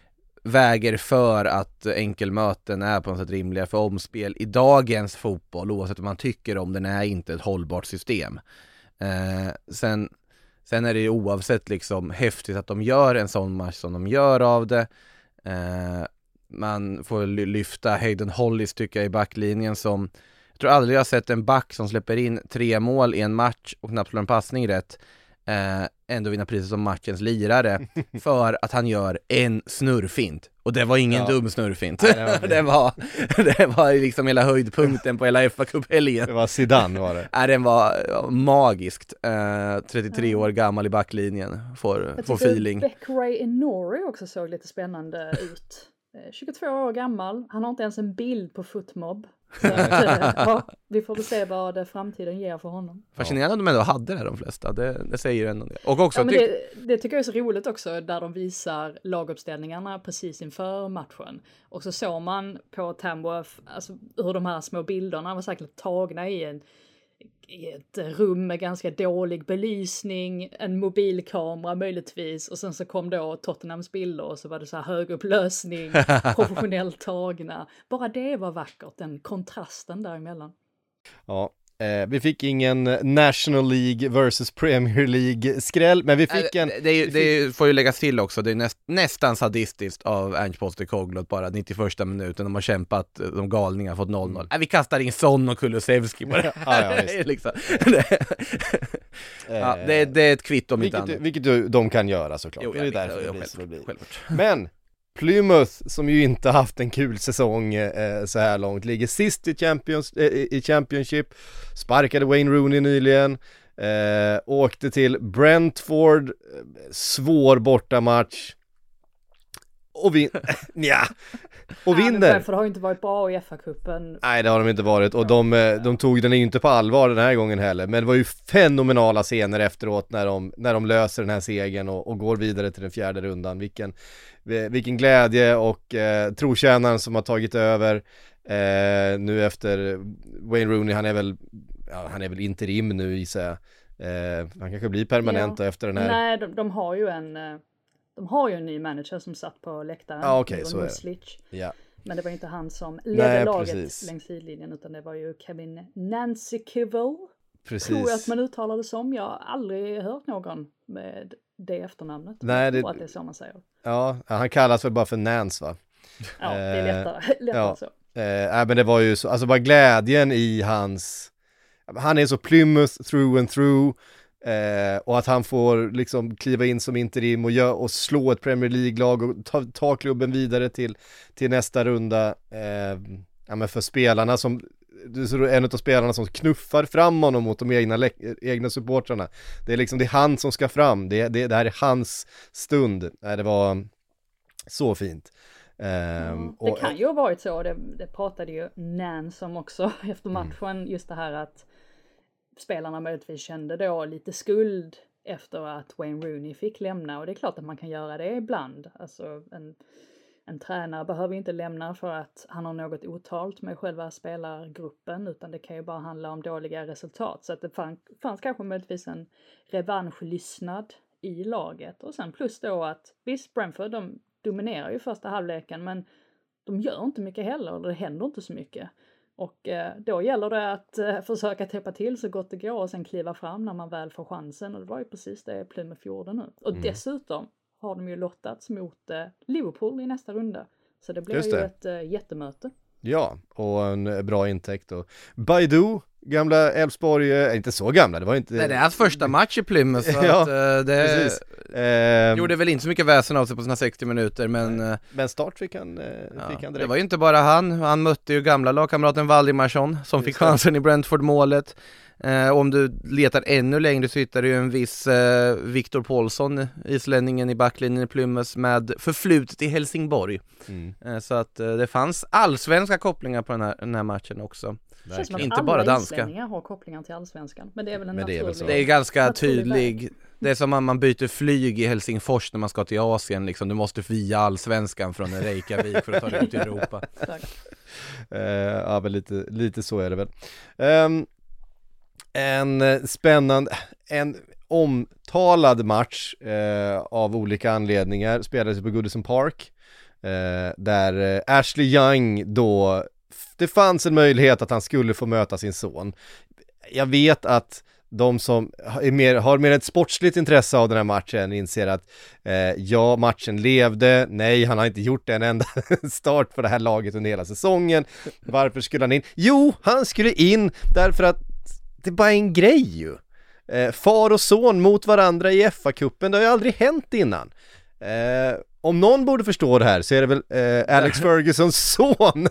väger för att enkelmöten är på något sätt rimliga, för omspel i dagens fotboll, oavsett vad man tycker om den, är inte ett hållbart system. Eh, sen Sen är det ju oavsett liksom häftigt att de gör en sån match som de gör av det. Eh, man får lyfta Hayden Hollis tycker jag i backlinjen, som jag tror aldrig jag har sett en back som släpper in tre mål i en match och knappt slår en passning rätt. Eh, ändå vinna priset som matchens lirare för att han gör en snurrfint. Och det var ingen Ja. dum snurrfint. Nej, det var- det, var, det var liksom hela höjdpunkten på hela F A Cup-helgen. Det var Zidane var det. Nej, den var ja, magiskt. Eh, trettiotre år gammal i backlinjen. Får, Jag får tycker feeling. Beck-Ray Inori också såg lite spännande ut. Eh, tjugotvå år gammal, han har inte ens en bild på Footmob. Så att, eh, ja, vi får väl se vad det framtiden ger för honom. Fascinerande om de ändå hade det här, de flesta. Det, det säger ändå det. Och också Ja, men tyck- det, det tycker jag är så roligt också, där de visar laguppställningarna precis inför matchen. Och så såg man på Tamworth, alltså hur de här små bilderna var säkert tagna i, en, i ett rum med ganska dålig belysning, en mobilkamera möjligtvis, och sen så kom då Tottenhams bilder och så var det så här högupplösning, professionellt tagna. Bara det var vackert, den kontrasten däremellan. Ja, eh, vi fick ingen National League versus Premier League skräll, men vi fick en... det, det, är ju- det är ju- får ju läggas till också, det är näst, nästan sadistiskt av Ange Postecoglou att bara nittioförsta minuten de har kämpat, de galningar fått noll noll. Nej, vi kastar in Son och Kulusevski på det. Ja, ja, visst. liksom. det, ja, det, det är ett kvitto om inte vilket, annat. vilket ju de kan göra såklart. Jo, det är jag vet, därför ja, det blir som det självklart, blir. självklart. Men Plymouth, som ju inte haft en kul säsong eh, så här långt, ligger sist i, Champions, eh, i Championship, sparkade Wayne Rooney nyligen, eh, åkte till Brentford, eh, svår bortamatch och vin... Nja. Och vinner. För det har ju inte varit bra i F A-cupen. Nej, det har de inte varit, och de, eh, de tog den ju inte på allvar den här gången heller, men det var ju fenomenala scener efteråt när de, när de löser den här segern och, och går vidare till den fjärde rundan. Vilken, vilken glädje, och eh, trotjänaren som har tagit över eh, nu efter Wayne Rooney, han är väl, ja, han är väl interim nu gissar jag. Eh, han kanske blir permanent Ja. efter den här. Nej, de, de har ju en eh, de har ju en ny manager som satt på läktaren. Ja, okej, Jon så är det. Muslic. Ja. Men det var inte han som ledde Nej, laget precis. längs sidlinjen, utan det var ju Kevin Nancykivel. Precis. Tror jag att man uttalar det som. Jag har aldrig hört någon med det efternamnet. Nej, jag det- tror att det är så man säger. Ja, han kallas väl bara för Nance va? Ja, det är Eh, lättare, lättare ja. så. Eh, nej, men det var ju så, alltså bara glädjen i hans, han är så Plymouth through and through, Eh, och att han får liksom kliva in som interim och, gör, och slå ett Premier League-lag och ta, ta klubben vidare till, till nästa runda. Eh, ja, men för spelarna som, en av spelarna som knuffar fram honom mot de egna, egna supportrarna. Det är liksom, det är han som ska fram. Det, det, det här är hans stund. Nej, det var så fint. Um, ja, det och, kan ju ha varit så, det, det pratade ju Nance om också efter matchen, mm. just det här att spelarna möjligtvis kände då lite skuld efter att Wayne Rooney fick lämna, och det är klart att man kan göra det ibland. Alltså en, en tränare behöver inte lämna för att han har något otalt med själva spelargruppen, utan det kan ju bara handla om dåliga resultat. Så att det fann, fanns kanske möjligtvis en revanschlystnad i laget, och sen plus då att visst, Brentford, de dominerar ju första halvleken, men de gör inte mycket heller, och det händer inte så mycket. Och eh, då gäller det att eh, försöka täppa till så gott det går och sen kliva fram när man väl får chansen, och det var ju precis det Plymouth gjorde nu. Och mm. dessutom har de ju lottats mot eh, Liverpool i nästa runda, så det blir ju ett eh, jättemöte. Ja, och en bra intäkt. Och Baidu, gamla Elfsborg, äh, inte så gamla, det var inte... Nej, det är hans första match i Plymouth, så ja, att, uh, det precis. Uh, gjorde väl inte så mycket väsen av sig på sina sextio minuter, men... Uh, men start fick han, uh, ja, fick han direkt. Det var ju inte bara han, han mötte ju gamla lagkamraten Valdimarsson som Just fick chansen det. i Brentford-målet. Uh, om du letar ännu längre så hittar du ju en viss uh, Viktor Paulsson, islänningen i backlinjen i Plymouth, med förflutet i Helsingborg. Mm. Uh, så att uh, det fanns allsvenska kopplingar på den här, den här matchen också. Det känns som att inte alla bara danska. islänningar har kopplingar till allsvenskan. Men det är väl en naturlig... Det är, det är ganska tydlig. Det är som att man byter flyg i Helsingfors när man ska till Asien. Liksom. Du måste via allsvenskan från Reykjavik för att ta dig ut till Europa. uh, ja, men lite, lite så är det väl. Um, en spännande, en omtalad match uh, av olika anledningar spelades på Goodison Park. Uh, där uh, Ashley Young då, det fanns en möjlighet att han skulle få möta sin son. Jag vet att de som är mer, har mer ett sportsligt intresse av den här matchen inser att eh, ja, matchen levde, nej, han har inte gjort en enda start för det här laget under hela säsongen. Varför skulle han in? Jo, han skulle in därför att det är bara en grej ju. Eh, far och son mot varandra i F A-cupen, det har ju aldrig hänt innan. Eh, om någon borde förstå det här så är det väl eh, Alex Fergusons son.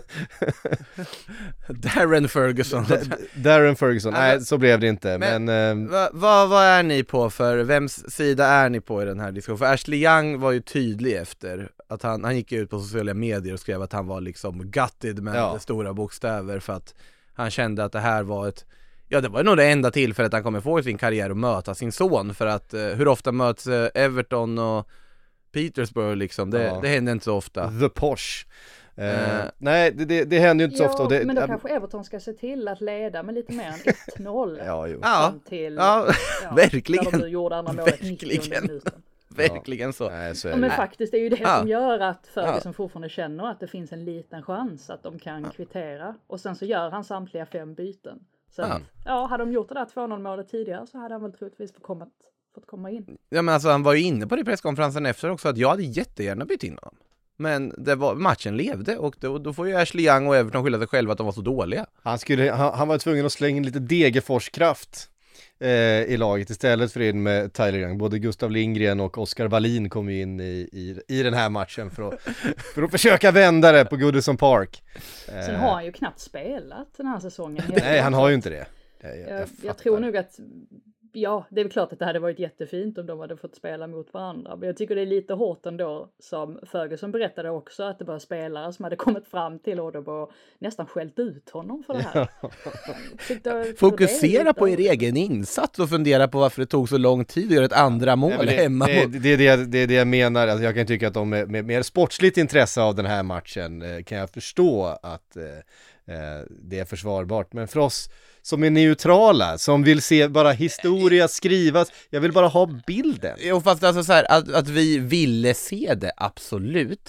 Darren Ferguson. D- Darren Ferguson, nej så blev det inte. Men, men eh, vad va, va är ni på för, vems sida är ni på i den här diskussionen? För Ashley Young var ju tydlig efter att han, han gick ut på sociala medier och skrev att han var liksom gutted med ja. stora bokstäver för att han kände att det här var ett, ja det var nog det enda tillfället han kommer få i sin karriär att möta sin son, för att eh, hur ofta möts eh, Everton och Petersburg liksom, det, ja. det händer inte så ofta. The Posh. Uh, uh, nej, det, det, det händer ju inte ja, så ofta. Och det, men då äh, kanske Everton ska se till att leda med lite mer än ett noll. ja, jo. Ja, till, ja, ja, verkligen. När de gjorde andra målet nittionde minuten. Verkligen så. Nej, så är ja, men faktiskt det är ju det ja. som gör att Ferguson ja. fortfarande känner att det finns en liten chans att de kan kvittera. Och sen så gör han samtliga fem byten. Så ja, ja hade de gjort det där två noll målet tidigare så hade han väl troligtvis fått komma, fått komma in. Ja, men alltså han var ju inne på det presskonferensen efter också att jag hade jättegärna bytt in honom. Men det var, matchen levde och då, då får ju Ashley Young och Everton skylla sig själva att de var så dåliga. Han, skulle, han, han var tvungen att slänga in lite Degerforskraft eh, i laget istället för in med Tyler Young. Både Gustav Lindgren och Oskar Wallin kom ju in i, i, i den här matchen för att, för att försöka vända det på Goodison Park. Eh. Sen har han ju knappt spelat den här säsongen. Nej, han har ju inte det. Jag, jag, jag, jag, jag tror nog att ja, det är väl klart att det hade varit jättefint om de hade fått spela mot varandra. Men jag tycker det är lite hårt ändå, som Ferguson berättade också, att det var spelare som hade kommit fram till Odob och nästan skällt ut honom för det här. Tyckte, Fokusera på er egen insats och fundera på varför det tog så lång tid att göra ett andra mål ja, det, hemma. Det, det, det, det, det är det jag menar. Alltså jag kan tycka att de med, med mer sportsligt intresse av den här matchen kan jag förstå att eh, det är försvarbart. Men för oss som är neutrala, som vill se bara historia skrivas, jag vill bara ha bilden. Jo, fast alltså så här, att, att vi ville se det, absolut.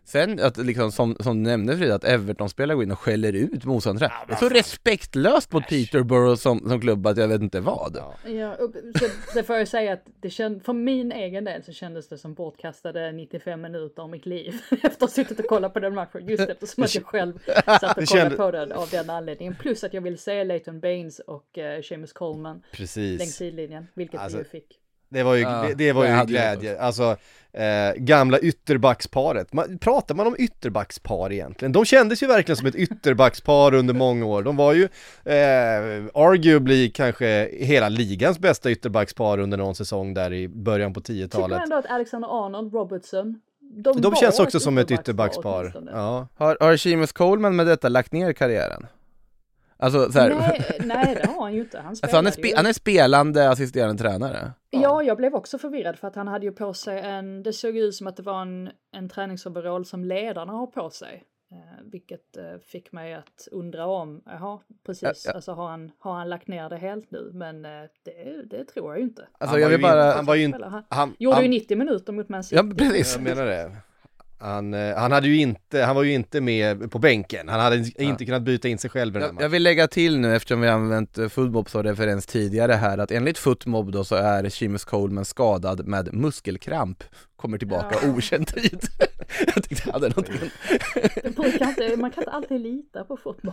Sen att liksom, som, som du nämnde Frida, att Everton-spelare går in och skäller ut motståndare. Det är så respektlöst mot Peterborough som, som klubb att jag vet inte vad. Ja, ja så det får jag säga att det känd, för min egen del så kändes det som bortkastade nittiofem minuter av mitt liv efter att suttit och kollat på den matchen, just eftersom att jag själv satt och kollade kände... på den av den anledningen. Plus att jag vill se Leighton Baines och uh, Seamus Coleman Precis. längs sidlinjen, vilket alltså... vi ju fick. Det var ju, ja, det, det var ju glädje, alltså eh, gamla ytterbacksparet. Man, pratar man om ytterbackspar egentligen? De kändes ju verkligen som ett ytterbackspar under många år. De var ju eh, arguably kanske hela ligans bästa ytterbackspar under någon säsong där i början på tiotalet. Tycker ändå att Alexander Arnold, Robertson, de, de känns också ett som ett ytterbackspar. Ja. Har, har Seamus Coleman med detta lagt ner karriären? Alltså, så här. Nej, nej, det har han ju inte. Han, alltså, han, är, spe- han är spelande assisterande tränare. Ja. ja, jag blev också förvirrad för att han hade ju på sig en, det såg ut som att det var en, en träningsoverall som ledarna har på sig. Eh, vilket eh, fick mig att undra om, jaha, precis, ja, ja. Alltså har han, har han lagt ner det helt nu? Men eh, det, det tror jag ju inte. Alltså, jag vill bara, han var ju inte, han, han gjorde han, ju nittio minuter mot Man City. Ja, precis. Jag menar det. Han, han hade ju inte, han var ju inte med på bänken. Han hade inte ja. kunnat byta in sig själv i den här jag, jag vill lägga till nu, eftersom vi har använt Footmob som referens tidigare här, att enligt Footmob då så är Seamus Coleman skadad med muskelkramp. Kommer tillbaka ja. okänd tid. Jag tyckte jag hade någonting. kan inte, man kan inte alltid lita på Footmob.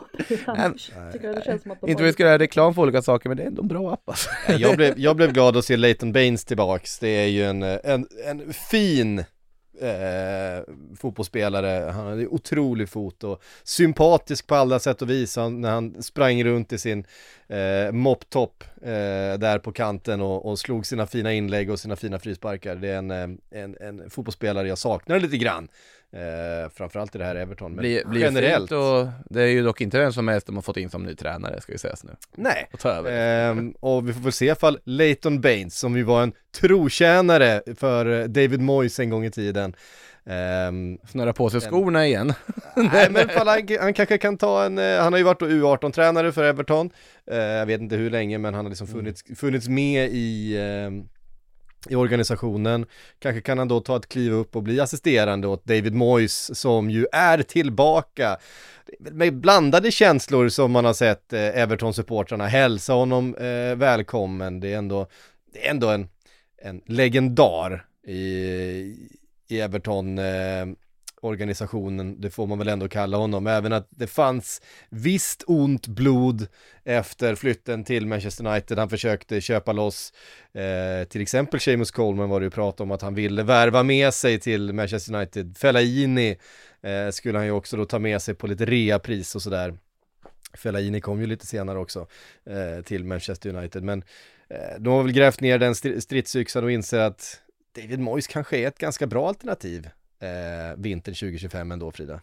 Inte vi ska göra reklam för olika saker, men det är ändå en bra app alltså. jag, blev, jag blev glad att se Leighton Baines tillbaks. Det är ju en, en, en fin Eh, fotbollsspelare. Han hade otrolig fot och sympatisk på alla sätt och vis när han sprang runt i sin eh, mop-top eh, där på kanten och, och slog sina fina inlägg och sina fina frisparkar. Det är en, en, en fotbollsspelare jag saknar lite grann. Eh, framförallt i det här Everton, men blir, blir generellt och det är ju dock inte vem som helst de har fått in som ny tränare, ska vi säga nu. Nej, och, eh, och vi får väl se ifall Leighton Baines, som ju var en trotjänare för David Moyes en gång i tiden, eh, snurra på sig skorna igen. Nej, men han, han kanske kan ta en, han har ju varit U arton-tränare för Everton, eh, jag vet inte hur länge, men han har liksom funnits, funnits med i eh, i organisationen. Kanske kan han då ta ett kliv upp och bli assisterande åt David Moyes, som ju är tillbaka. Med blandade känslor som man har sett eh, Everton-supportrarna hälsa honom eh, välkommen. Det är ändå, det är ändå en, en legendar i, i Everton eh, organisationen, det får man väl ändå kalla honom, även att det fanns visst ont blod efter flytten till Manchester United. Han försökte köpa loss eh, till exempel Seamus Coleman, var det ju prat om att han ville värva med sig till Manchester United. Fellaini eh, skulle han ju också då ta med sig på lite reapris och sådär. Fellaini kom ju lite senare också eh, till Manchester United, men eh, de har väl grävt ner den stridsyxan och inser att David Moyes kanske är ett ganska bra alternativ Eh, vinter tjugo tjugofem ändå, Frida.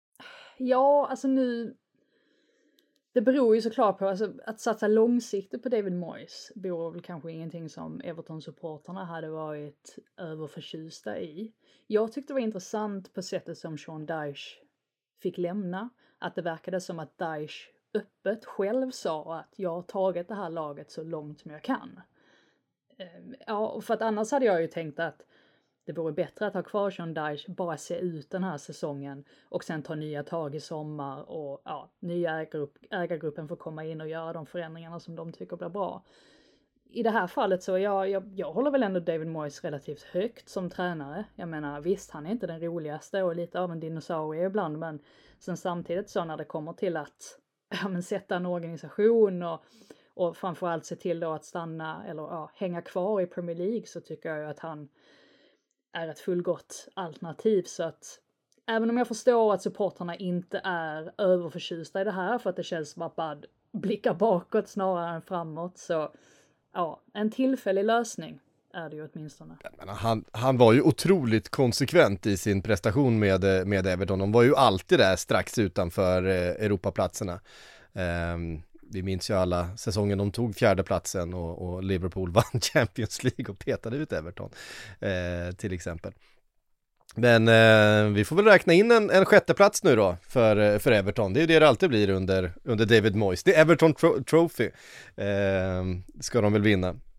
Ja, alltså nu det beror ju såklart på, alltså, att satsa långsiktigt på David Moyes beror väl kanske ingenting som Everton-supporterna hade varit överförtjusta i. Jag tyckte det var intressant på sättet som Sean Dyche fick lämna, att det verkade som att Dyche öppet själv sa att jag har tagit det här laget så långt som jag kan. Eh, ja, för att annars hade jag ju tänkt att det vore bättre att ha kvar Sean Dyche, bara se ut den här säsongen och sen ta nya tag i sommar och ja, nya ägargrupp, ägargruppen får komma in och göra de förändringarna som de tycker blir bra. I det här fallet så jag, jag, jag håller väl ändå David Moyes relativt högt som tränare. Jag menar visst, han är inte den roligaste och lite av en dinosaurie ibland, men sen samtidigt så när det kommer till att ja, men sätta en organisation och, och framförallt se till då att stanna eller ja, hänga kvar i Premier League, så tycker jag att han är ett fullgott alternativ. Så att även om jag förstår att supporterna inte är överförtjusta i det här för att det känns som att man blickar bakåt snarare än framåt, så ja, en tillfällig lösning är det ju åtminstone. Men han, han var ju otroligt konsekvent i sin prestation med, med Everton. De var ju alltid där strax utanför eh, Europaplatserna. Um, vi minns ju alla säsongen de tog fjärde platsen och, och Liverpool vann Champions League och petade ut Everton eh, till exempel. Men eh, vi får väl räkna in en, en sjätte plats nu då för, för Everton. Det är ju det det alltid blir under, under David Moyes. Det är Everton tro- Trophy eh, ska de väl vinna.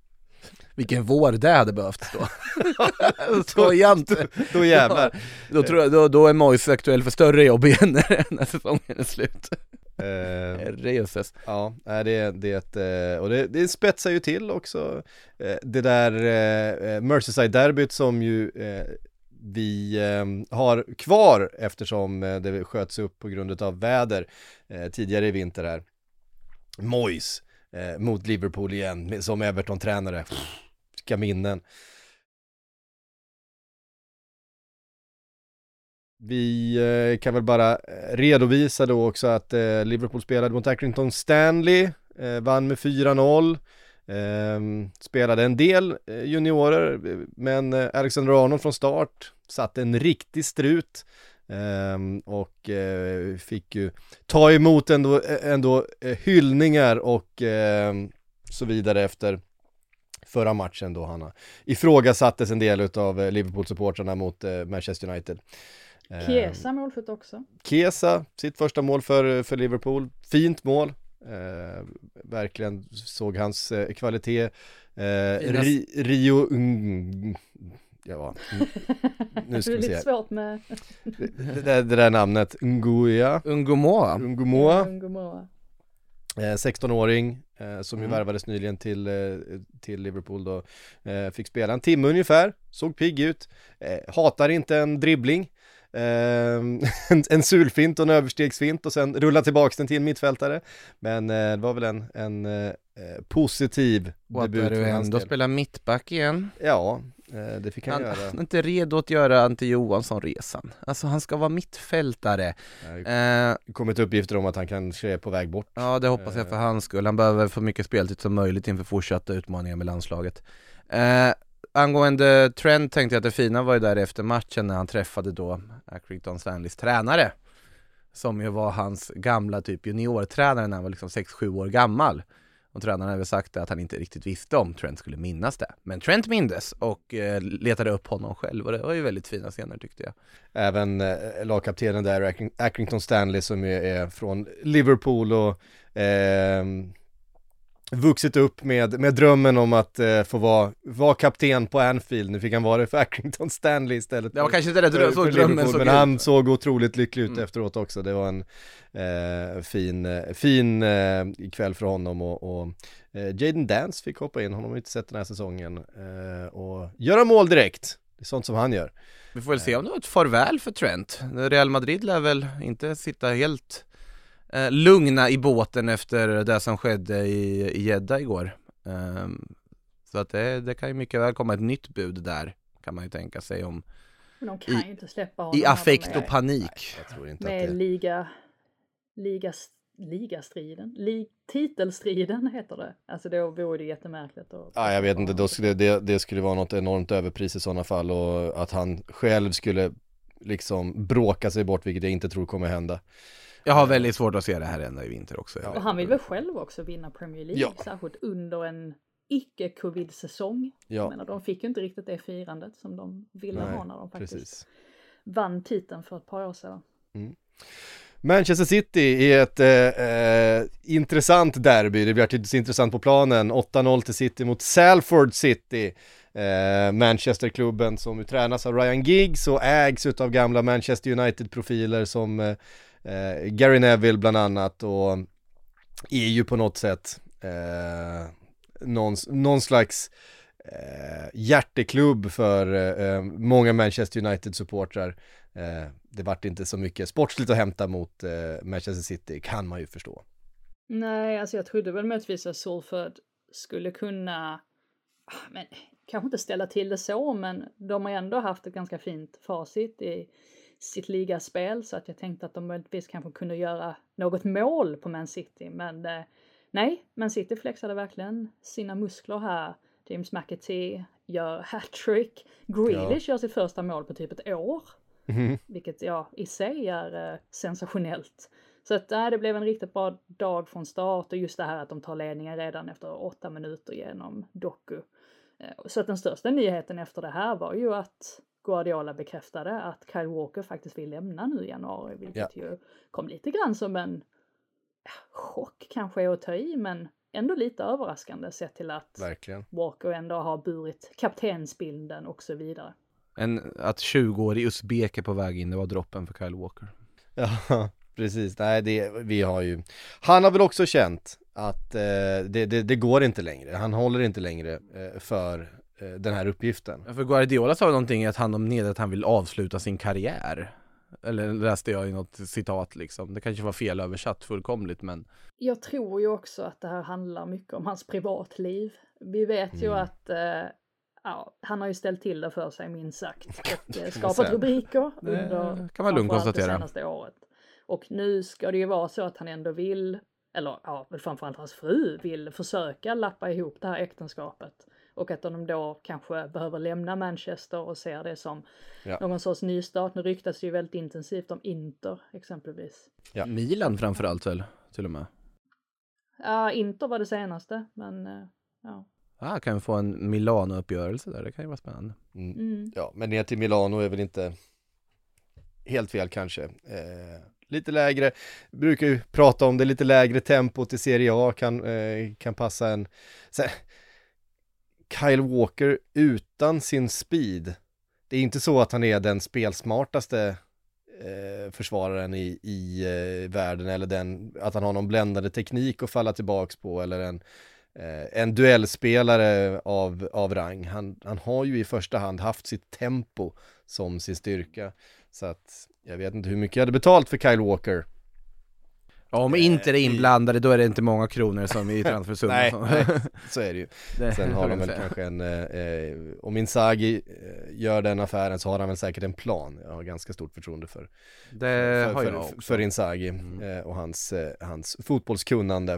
Vilken vår det hade behövt då. Så jämt. Då jävlar. Ja, då, tror jag, då, då är Moise aktuell för större jobb igen när, när säsongen är slut. Eh, Reses. ja, det, det, det, och det, det spetsar ju till också. Det där eh, Merseyside-derbyt som ju eh, vi eh, har kvar eftersom det sköts upp på grund av väder eh, tidigare i vinter här. Moise eh, mot Liverpool igen som Everton-tränare. Ska minnen. Vi eh, kan väl bara redovisa då också att eh, Liverpool spelade mot Accrington Stanley, eh, vann med fyra noll. Eh, spelade en del eh, juniorer, men eh, Alexander Arnold från start satte en riktig strut eh, och eh, fick ju ta emot ändå, ändå eh, hyllningar och eh, så vidare efter förra matchen då han ifrågasattes en del av eh, Liverpool-supportrarna mot eh, Manchester United. Chiesa målskytt också. Chiesa, sitt första mål för, för Liverpool. Fint mål. Eh, verkligen såg hans eh, kvalitet. Eh, Ri, Rio... Mm, ja, nu ska vi se. Det är lite svårt med... det, det, det där namnet. Nguya. Ungomoa. Ungomoa. Ungomoa. Eh, sexton-åring eh, som mm. ju värvades nyligen till, eh, till Liverpool då. Eh, fick spela en timme ungefär. Såg pigg ut. Eh, hatar inte en dribbling. Uh, en, en sulfint och en överstegsfint och sen rulla tillbaka den till en mittfältare, men uh, det var väl en, en uh, positiv och debut. att du ändå spela mittback igen. Ja, uh, det fick han, han göra. Han är inte redo att göra Ante Johansson-resan. Alltså han ska vara mittfältare. Det har uh, kommit uppgifter om att han kanske är på väg bort. Ja, det hoppas jag för hans skull. Han behöver få mycket speltid som möjligt inför fortsatta utmaningar med landslaget. uh, Angående Trent tänkte jag att det fina var ju där efter matchen när han träffade då Accrington Stanleys tränare, som ju var hans gamla typ juniortränare när han var liksom sex sju år gammal. Och tränaren hade sagt att han inte riktigt visste om Trent skulle minnas det. Men Trent mindes och eh, letade upp honom själv och det var ju väldigt fina scener tyckte jag. Även eh, lagkaptenen där, Accrington Stanley, som är, är från Liverpool och eh, vuxit upp med, med drömmen om att eh, få vara, vara kapten på Anfield. Nu fick han vara det för Accrington Stanley istället. Det var för, kanske inte det dröm, så drömmen såg men ut. han såg otroligt lycklig ut mm. efteråt också. Det var en eh, fin, fin eh, kväll för honom och, och eh, Jayden Dance fick hoppa in. Honom har inte sett den här säsongen eh, och göra mål direkt. Det är sånt som han gör. Vi får väl se om det var ett farväl för Trent. Real Madrid lär väl inte sitta helt Eh, lugna i båten efter det som skedde i, i Jeddah igår. Eh, så att det, det kan ju mycket väl komma ett nytt bud där, kan man ju tänka sig om. Men de kan i, ju inte släppa honom. I affekt och panik. Nej, jag tror inte med att det... liga, liga, ligastriden, Lig, titelstriden heter det. Alltså då vore det jättemärkligt. Och, ja, jag vet inte, då skulle det, det skulle vara något enormt överpris i sådana fall och att han själv skulle liksom bråka sig bort, vilket jag inte tror kommer hända. Jag har väldigt svårt att se det här ända i vinter också. Och han vill väl själv också vinna Premier League, ja. Särskilt under en icke-covid-säsong. Ja. Jag menar, de fick ju inte riktigt det firandet som de ville Nej, ha när de faktiskt precis. vann titeln för ett par år sedan. Mm. Manchester City är ett eh, intressant derby. Det blir inte så intressant på planen. åtta noll till City mot Salford City. Eh, Manchesterklubben som tränas av Ryan Giggs och ägs av gamla Manchester United-profiler som eh, eh, Gary Neville bland annat, och är ju på något sätt eh, någon, någon slags eh, hjärteklubb för eh, många Manchester United-supportrar. Eh, det vart inte så mycket sportsligt att hämta mot eh, Manchester City, kan man ju förstå. Nej, alltså jag trodde väl möjligtvis att Salford skulle kunna, men kanske inte ställa till det så, men de har ändå haft ett ganska fint facit i sitt ligaspel, så att jag tänkte att de möjligtvis kanske kunde göra något mål på Man City, men eh, nej, Man City flexade verkligen sina muskler här. James McAtee gör hattrick, Grealish ja. gör sitt första mål på typ ett år, mm-hmm. vilket ja, i sig är eh, sensationellt. Så att, äh, det blev en riktigt bra dag från start, och just det här att de tar ledningen redan efter åtta minuter genom Doku. Eh, så att den största nyheten efter det här var ju att Guardiola bekräftade att Kyle Walker faktiskt vill lämna nu i januari, vilket ja. ju kom lite grann som en ja, chock kanske att ta i, men ändå lite överraskande sett till att Verkligen. Walker ändå har burit kaptensbilden och så vidare. En, att tjugo år i Uzbek är på väg in, det var droppen för Kyle Walker. Ja, precis. Nej, det, vi har ju... Han har väl också känt att eh, det, det, det går inte längre. Han håller inte längre eh, för eh, den här uppgiften. För Guardiola sa någonting att han om ned att han vill avsluta sin karriär. Eller läste jag i något citat liksom. Det kanske var fel översatt fullkomligt, men... Jag tror ju också att det här handlar mycket om hans privatliv. Vi vet ju Mm. att eh, ja, han har ju ställt till det för sig minst sagt. Och eh, skapat rubriker under kan man lugnt framförallt konstatera. det senaste året. Och nu ska det ju vara så att han ändå vill, eller ja, väl framförallt hans fru vill försöka lappa ihop det här äktenskapet. Och att de då kanske behöver lämna Manchester och ser det som Ja. någon sorts nystart. Nu ryktas det ju väldigt intensivt om Inter exempelvis. Ja. Milan framförallt väl, till och med. Ja, Inter var det senaste, men eh, ja. Ah, kan vi få en Milano-uppgörelse där, det kan ju vara spännande. Mm. Mm. Ja, men ner till Milano är väl inte helt fel kanske. Eh, lite lägre, brukar ju prata om det, lite lägre tempo till Serie A kan, eh, kan passa en... Sen, Kyle Walker utan sin speed, det är inte så att han är den spelsmartaste eh, försvararen i, i eh, världen, eller den, att han har någon bländande teknik att falla tillbaks på, eller en, eh, en duellspelare av, av rang. Han, han har ju i första hand haft sitt tempo som sin styrka, så att jag vet inte hur mycket jag hade betalt för Kyle Walker. Ja, om inte det är inblandade, då är det inte många kronor som i transfersumma. nej, nej, så är det ju. Det Sen kan har man de väl säga. kanske en, eh, om Inzaghi eh, gör den affären så har han väl säkert en plan. Jag har ganska stort förtroende för, Det för, har jag för, också. för Inzaghi Mm. eh, och hans, eh, hans fotbollskunnande.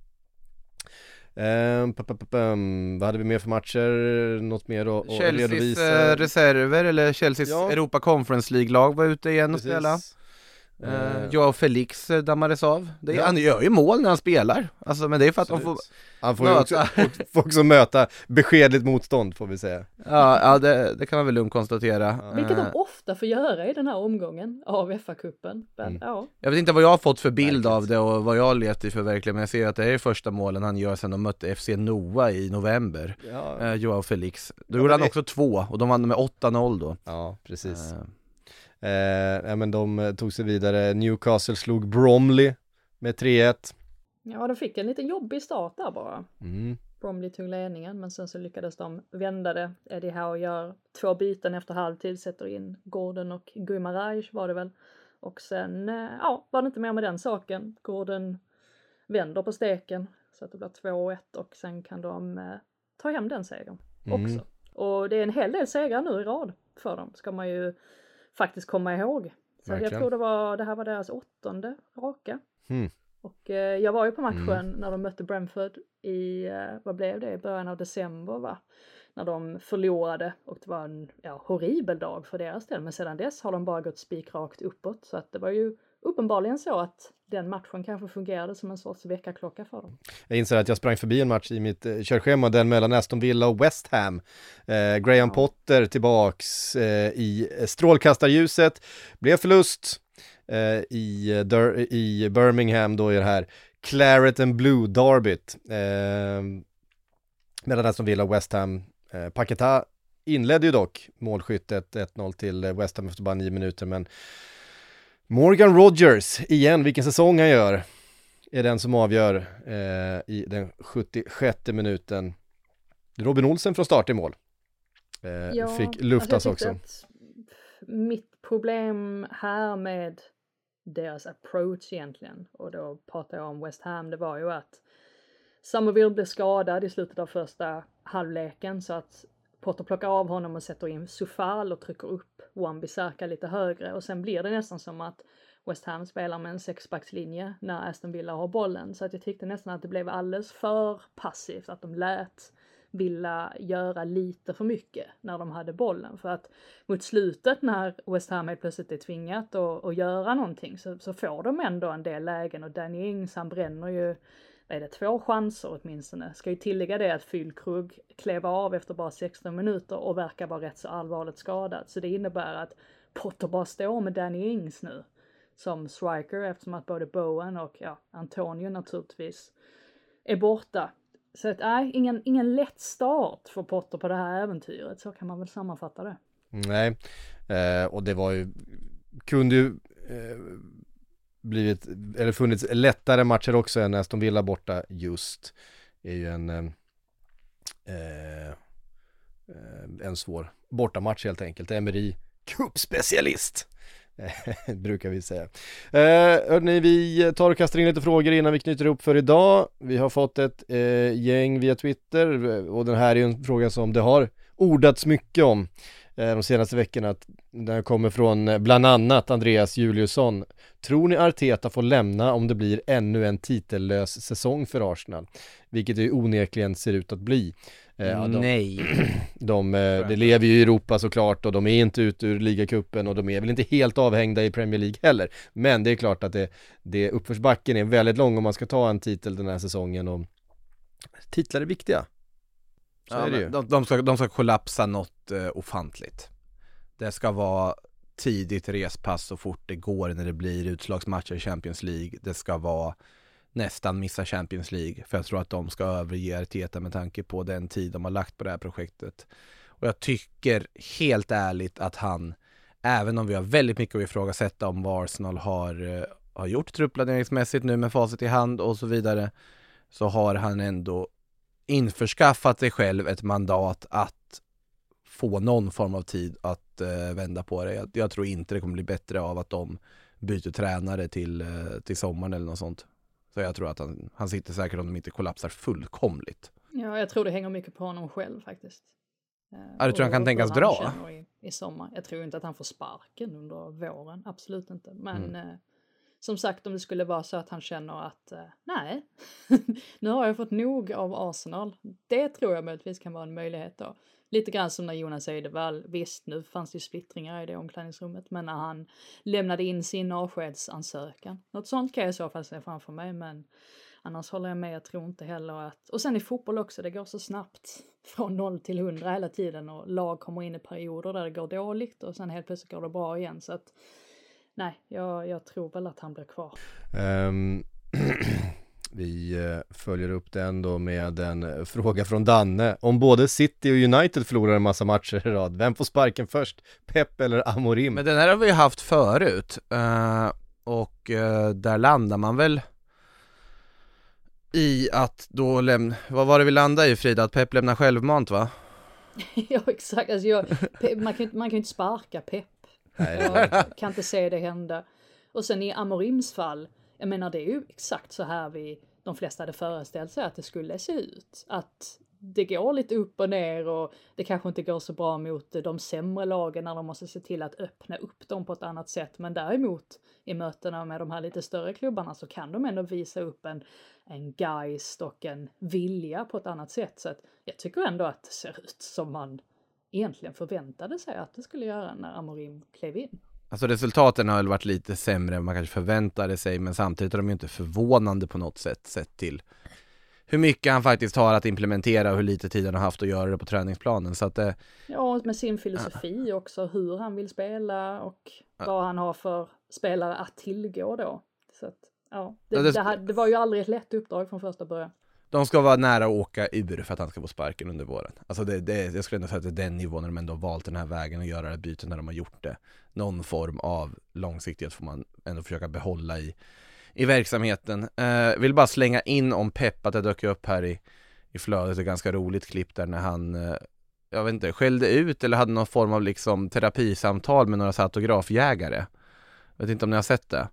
Eh, p- p- p- pum. Vad hade vi mer för matcher? Något mer att, att Chelseas redovisa? eh, reserver, eller Chelseas Ja. Europa Conference League-lag var ute igen och Precis. spela. Eh, Uh, Joao Felix eh, dammades av. Det är, Ja. Han gör ju mål när han spelar. Alltså, men det är för att de får... absolut. Han får ju också, möta. får också möta beskedligt motstånd, får vi säga. Ja, ja det, det kan man väl lugnt konstatera. Ja. Vilket Eh, de ofta får göra i den här omgången av F A-cupen. Men Mm. ja, Jag vet inte vad jag har fått för bild Verkligt. av det och vad jag har levt i för verkligen, men jag ser att det är första målen han gör sedan de mötte F C Noa i november. Ja, Eh, Joao Felix. Då Ja, gjorde men han det- också två och de vann med åtta noll då. ja precis. Eh, Eh, ja, men de eh, tog sig vidare. Newcastle slog Bromley med tre ett. ja, de fick en lite jobbig start där bara. Mm. Bromley tog ledningen, men sen så lyckades de vända det. Eddie Howe gör två byten efter halvtid, sätter in Gordon och Guimarães var det väl. Och sen, eh, ja, var det inte mer med den saken. Gordon vänder på steken så att det blir två ett och sen kan de eh, ta hem den segern Mm. också. Och det är en hel del segrar nu i rad för dem, ska man ju faktiskt komma ihåg. Så jag Verkligen. tror det var, det här var deras åttonde raka. Mm. Och eh, jag var ju på matchen Mm. när de mötte Brentford i, eh, vad blev det, i början av december va? När de förlorade och det var en ja, horribel dag för deras del. Men sedan dess har de bara gått spikrakt uppåt. Så att det var ju uppenbarligen så att den matchen kanske fungerade som en sorts väckarklocka för dem. Jag inser att jag sprang förbi en match i mitt eh, körschema, den mellan Aston Villa och West Ham. Eh, Graham Ja. Potter tillbaks eh, i strålkastarljuset. Blev förlust eh, i, eh, Dur- i Birmingham då i det här Claret and Blue derbyt. Eh, mellan Aston Villa och West Ham. Eh, Paquetá inledde ju dock målskyttet ett noll till eh, West Ham efter bara nio minuter, men Morgan Rogers, igen, vilken säsong han gör, är den som avgör eh, i den sjuttiosjätte minuten. Robin Olsen från start i mål. Eh, fick luftas alltså jag också. tyckte att mitt problem här med deras approach egentligen, och då pratar jag om West Ham, det var ju att Summerville blev skadad i slutet av första halvleken så att Potter plockar av honom och sätter in Sufal och trycker upp Wan-Bissaka lite högre och sen blir det nästan som att West Ham spelar med en sexbackslinje när Aston Villa har bollen, så att jag tyckte nästan att det blev alldeles för passivt, att de lät Villa göra lite för mycket när de hade bollen, för att mot slutet när West Ham är plötsligt är tvingat att, att göra någonting så, så får de ändå en del lägen och Danny Ings han bränner ju, vad är det, två chanser åtminstone. Ska ju tillägga det att Füllkrug klev av efter bara sexton minuter och verkar vara rätt så allvarligt skadad, så det innebär att Potter bara står med Danny Ings nu som striker eftersom att både Bowen och ja, Antonio naturligtvis är borta. Så att, nej, ingen, ingen lätt start för Potter på det här äventyret. Så kan man väl sammanfatta det. Nej, eh, och det var ju, kunde ju eh, blivit, eller funnits lättare matcher också än Aston Villa borta just. Är ju en eh, eh, en svår bortamatch helt enkelt. Emery, cupspecialist. brukar vi säga. Eh, hörni, vi tar och kastar in lite frågor innan vi knyter upp för idag. Vi har fått ett eh, gäng via Twitter och den här är ju en fråga som det har ordats mycket om eh, de senaste veckorna. Att den kommer från eh, bland annat Andreas Juliusson. Tror ni Arteta får lämna om det blir ännu en titellös säsong för Arsenal? Vilket det onekligen ser ut att bli. Eh, de, Nej. De, eh, de lever ju i Europa såklart och de är inte ute ur ligacupen och de är väl inte helt avhängda i Premier League heller. Men det är klart att det, det uppförsbacken är väldigt lång om man ska ta en titel den här säsongen och titlar är viktiga. Så ja, är det ju. De, de, ska, de ska kollapsa något eh, ofantligt. Det ska vara tidigt respass så fort det går när det blir utslagsmatcher i Champions League. Det ska vara nästan missa Champions League, för jag tror att de ska överge Arteta med tanke på den tid de har lagt på det här projektet. Och jag tycker helt ärligt att han, även om vi har väldigt mycket att ifrågasätta om vad Arsenal har, har gjort trupplaneringsmässigt nu med facit i hand och så vidare, så har han ändå införskaffat sig själv ett mandat att få någon form av tid att uh, vända på det. Jag, jag tror inte det kommer bli bättre av att de byter tränare till, uh, till sommaren eller något sånt. Så jag tror att han, han sitter säkert om de inte kollapsar fullkomligt. Ja, jag tror det hänger mycket på honom själv faktiskt. Ja, du tror han kan tänkas dra? I, I sommar. Jag tror inte att han får sparken under våren. Absolut inte. Men mm. eh, som sagt, om det skulle vara så att han känner att eh, nej, nu har jag fått nog av Arsenal. Det tror jag möjligtvis kan vara en möjlighet då. Lite grann som när Jonas Eidevall, visst nu fanns det splittringar i det omklädningsrummet, men när han lämnade in sin avskedsansökan. Något sånt kan jag i så fall se framför mig, men annars håller jag med, jag tror inte heller att... Och sen i fotboll också, det går så snabbt från noll till hundra hela tiden och lag kommer in i perioder där det går dåligt och sen helt plötsligt går det bra igen, så att nej, jag, jag tror väl att han blir kvar. Um... Vi följer upp den då med en fråga från Danne. Om både City och United förlorar en massa matcher i rad, vem får sparken först? Pep eller Amorim? Men den här har vi haft förut. Uh, och uh, där landar man väl i att då lämna... Vad var det vi landade i, Frida? Att Pep lämnar självmant, va? Ja, exakt. Alltså jag, man kan man kan ju inte sparka Pep. Nej. Jag kan inte se det hända. Och sen i Amorims fall, jag menar det är ju exakt så här vi, de flesta hade föreställt sig att det skulle se ut. Att det går lite upp och ner och det kanske inte går så bra mot de sämre lagen när de måste se till att öppna upp dem på ett annat sätt. Men däremot i mötena med de här lite större klubbarna så kan de ändå visa upp en, en geist och en vilja på ett annat sätt. Så att jag tycker ändå att det ser ut som man egentligen förväntade sig att det skulle göra när Amorim klev in. Alltså resultaten har väl varit lite sämre än man kanske förväntade sig, men samtidigt är de ju inte förvånande på något sätt sett till hur mycket han faktiskt har att implementera och hur lite tid han har haft att göra det på träningsplanen. Så att det... Ja, med sin filosofi också, hur han vill spela och ja. vad han har för spelare att tillgå då. Så att, ja, det, ja, det... Det, här, det var ju aldrig ett lätt uppdrag från första början. De ska vara nära att åka ur för att han ska få sparken under våren. Alltså det, det, jag skulle ändå säga att det är den nivån när de ändå har valt den här vägen och göra det byten när de har gjort det. Någon form av långsiktighet får man ändå försöka behålla i, i verksamheten. Eh, vill bara slänga in om Pep, att det dök upp här i, i flödet. Ett ganska roligt klipp där när han, eh, jag vet inte, skällde ut eller hade någon form av liksom terapisamtal med några autografjägare. Jag vet inte om ni har sett det.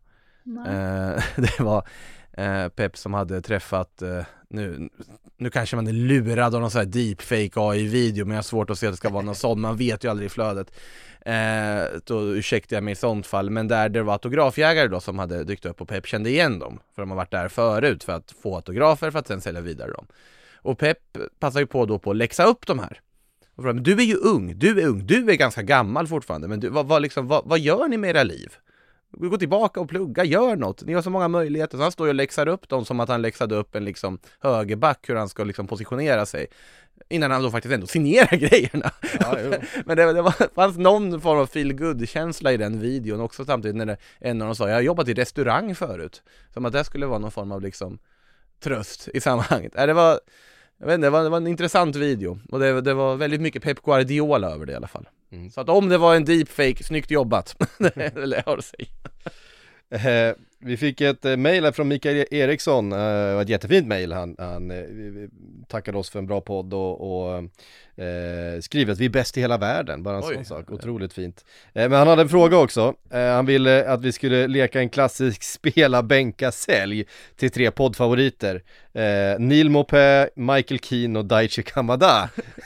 Eh, det var eh, Pep som hade träffat... Eh, Nu, nu kanske man är lurad av någon sån här deepfake A I-video, men jag har svårt att se att det ska vara någon sån. Man vet ju aldrig i flödet. Eh, då ursäktar jag mig i sånt fall. Men där det var autografjägare då som hade dykt upp och Pep kände igen dem. För de har varit där förut för att få autografer för att sen sälja vidare dem. Och Pep passar ju på då på att läxa upp de här. Och frågar, men du är ju ung, du är ung, du är ganska gammal fortfarande. Men du, vad, vad, liksom, vad, vad gör ni med era liv? Gå tillbaka och plugga, gör något. Ni har så många möjligheter. Så han står ju och läxar upp dem som att han läxade upp en liksom högerback, hur han ska liksom positionera sig. Innan han då faktiskt ändå signerar grejerna. Ja, men det, det var, fanns någon form av feel-good-känsla i den videon också, samtidigt när det, en av dem sa, jag har jobbat i restaurang förut. Som att det skulle vara någon form av liksom tröst i sammanhanget. Äh, det var, jag vet inte, det var, det var en intressant video. Och det, det var väldigt mycket Pep Guardiola över det i alla fall. Mm. Så att om det var en deepfake, snyggt jobbat. Det vill jag ha säga. Eh, vi fick ett eh, mejl från Mikael Eriksson, eh, ett jättefint mejl. Han, han eh, tackade oss för en bra podd och, och eh, skriver att vi är bäst i hela världen, bara en Oj, sån sak, otroligt fint. Eh, men han hade en fråga också, eh, han ville att vi skulle leka en klassisk spela, bänka, sälj till tre poddfavoriter. Eh, Neil Maupay, Michael Keane och Daichi Kamada.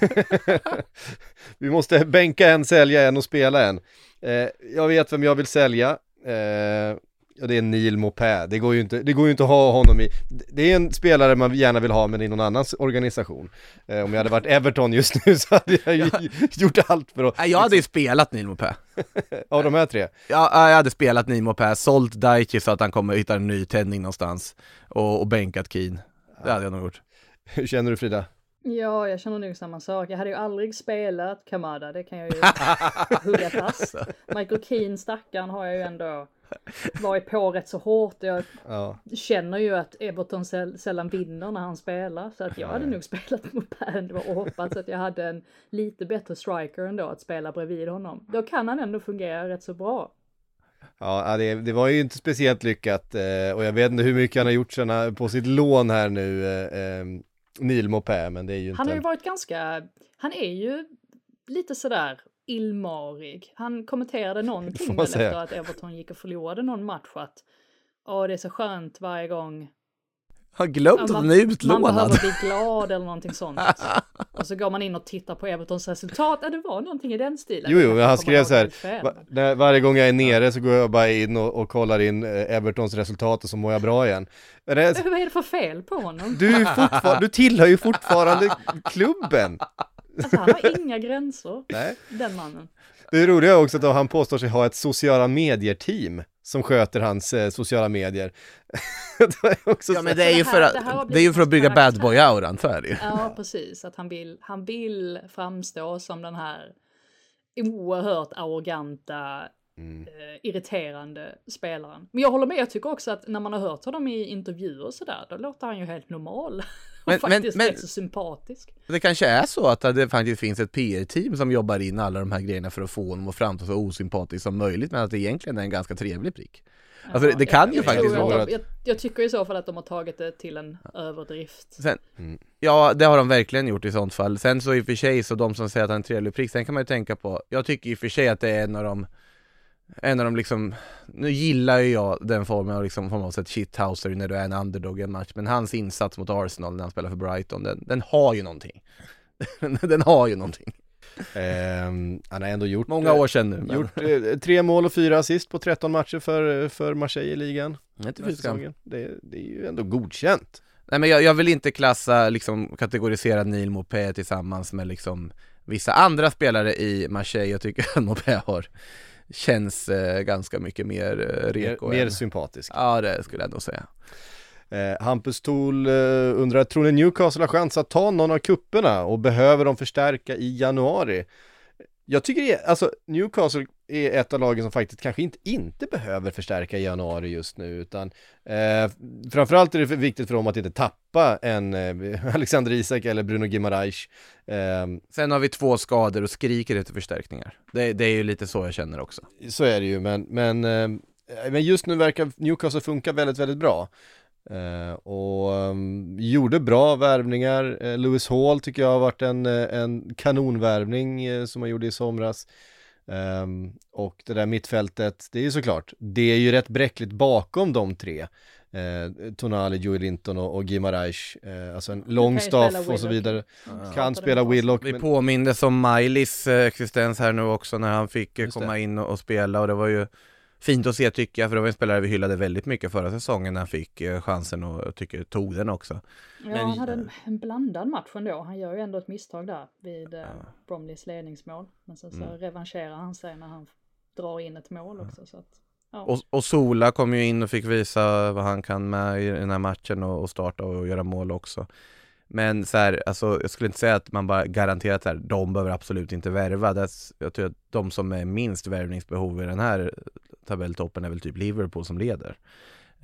Vi måste bänka en, sälja en och spela en. Eh, jag vet vem jag vill sälja. Eh, och det är Neil Maupay. Det går ju inte, det går ju inte att ha honom i. Det är en spelare man gärna vill ha, men i någon annans organisation. Eh, om jag hade varit Everton just nu så hade jag ju gjort allt för att... Jag hade ju spelat Neil Maupay. Av de här tre? Ja, jag hade spelat Neil Maupay, sålt Daichi så att han kommer hitta en ny tändning någonstans. Och, och bänkat Keane. Det hade jag nog gjort. Hur känner du, Frida? Ja, jag känner nog samma sak. Jag hade ju aldrig spelat Kamada, det kan jag ju hugga fast. Michael Keane, stackaren, har jag ju ändå varit på rätt så hårt. Jag ja. känner ju att Everton säll- sällan vinner när han spelar. Så att jag hade nog spelat mot Band och hoppats att jag hade en lite bättre striker ändå att spela bredvid honom. Då kan han ändå fungera rätt så bra. Ja, det, det var ju inte speciellt lyckat. Och jag vet inte hur mycket han har gjort sedan på sitt lån här nu, eh, Neil Maupay, men det är ju inte... Han har ju varit ganska... Han är ju lite sådär illmarig. Han kommenterade någonting väl efter att Everton gick och förlorade någon match att åh, det är så skönt varje gång. Har glömt att han är utlånad. Man behöver bli glad eller någonting sånt. Och så går man in och tittar på Evertons resultat. Ja, det var någonting i den stilen. Jo, jo, han skrev så här. Va- när, varje gång jag är nere så går jag bara in och, och kollar in eh, Evertons resultat och så mår jag bra igen. Men det, vad är det för fel på honom? Du, är fortfar- du tillhör ju fortfarande klubben. Alltså, han har inga gränser. Nej. Den mannen. Det är roligt också att han påstår sig ha ett sociala medier-team som sköter hans eh, sociala medier. Det är också ja, men det är ju för att, det, det, det är ju för att bygga bad boy-auran, så är det ju. Ja, precis. Att han vill, han vill framstå som den här oerhört arroganta, mm. eh, irriterande spelaren. Men jag håller med, jag tycker också att när man har hört honom i intervjuer och sådär, då låter han ju helt normal. Men, och faktiskt men, rätt så sympatisk. Det kanske är så att det faktiskt finns ett P R-team som jobbar in alla de här grejerna för att få honom att framstå så osympatisk som möjligt, men att det egentligen är en ganska trevlig prick. Alltså, ja, det, det kan jag, ju jag faktiskt vara att... Jag, jag tycker i så fall att de har tagit det till en överdrift. Sen, mm. Ja, det har de verkligen gjort i sånt fall. Sen så i och för sig, så de som säger att han är en trevlig prick, sen kan man ju tänka på, jag tycker i och för sig att det är en av de En av de liksom, nu gillar ju jag den formen av liksom, form av ett shithouser när du är en underdog i en match, men hans insats mot Arsenal när han spelar för Brighton, den, den har ju någonting. Den har ju någonting. Um, han har ändå gjort många år sedan nu. Men... Gjort eh, tre mål och fyra assist på tretton matcher för, för Marseille i ligan. Det, det, det är ju ändå godkänt. Nej, men jag, jag vill inte klassa, liksom kategorisera Neil Maupay tillsammans med liksom vissa andra spelare i Marseille. Jag tycker att Maupay har känns eh, ganska mycket mer eh, reko. Mer, mer än... sympatisk. Ja, det skulle jag nog säga. Eh, Hampus Thol eh, undrar, tror ni Newcastle har chans att ta någon av kupperna och behöver de förstärka i januari? Jag tycker det är, alltså Newcastle är ett av lagen som faktiskt kanske inte, inte behöver förstärka i januari just nu, utan eh, framförallt är det viktigt för dem att inte tappa en eh, Alexander Isak eller Bruno Guimaraes. Eh, Sen har vi två skador och skriker efter förstärkningar. Det, det är ju lite så jag känner också. Så är det ju, men, men, eh, men just nu verkar Newcastle funka väldigt, väldigt bra. Uh, och um, gjorde bra värvningar. uh, Lewis Hall tycker jag har varit en, en kanonvärvning uh, som man gjorde i somras. um, och det där mittfältet, det är ju såklart, det är ju rätt bräckligt bakom de tre, uh, Tonali, Joey Linton och, och Guimaraes, uh, alltså en Longstaff och så vidare. uh, kan ja, spela Willock. Vi men... påmindes om Miley's uh, existens här nu också när han fick uh, komma in och, och spela, och det var ju fint att se tycker jag, för det var en spelare vi hyllade väldigt mycket förra säsongen när han fick eh, chansen, och jag tycker tog den också. Ja, men, han hade en, en blandad match ändå. Han gör ju ändå ett misstag där vid eh, ja. Bromleys ledningsmål. Men sen så mm. revanscherar han sig när han drar in ett mål också. Så att, ja. och, och Sola kom ju in och fick visa vad han kan med i den här matchen och, och starta och göra mål också. Men så här, alltså, jag skulle inte säga att man bara garanterat att de behöver absolut inte värva. Det är, jag tror att de som är minst värvningsbehov i den här tabelltoppen är väl typ Liverpool som leder.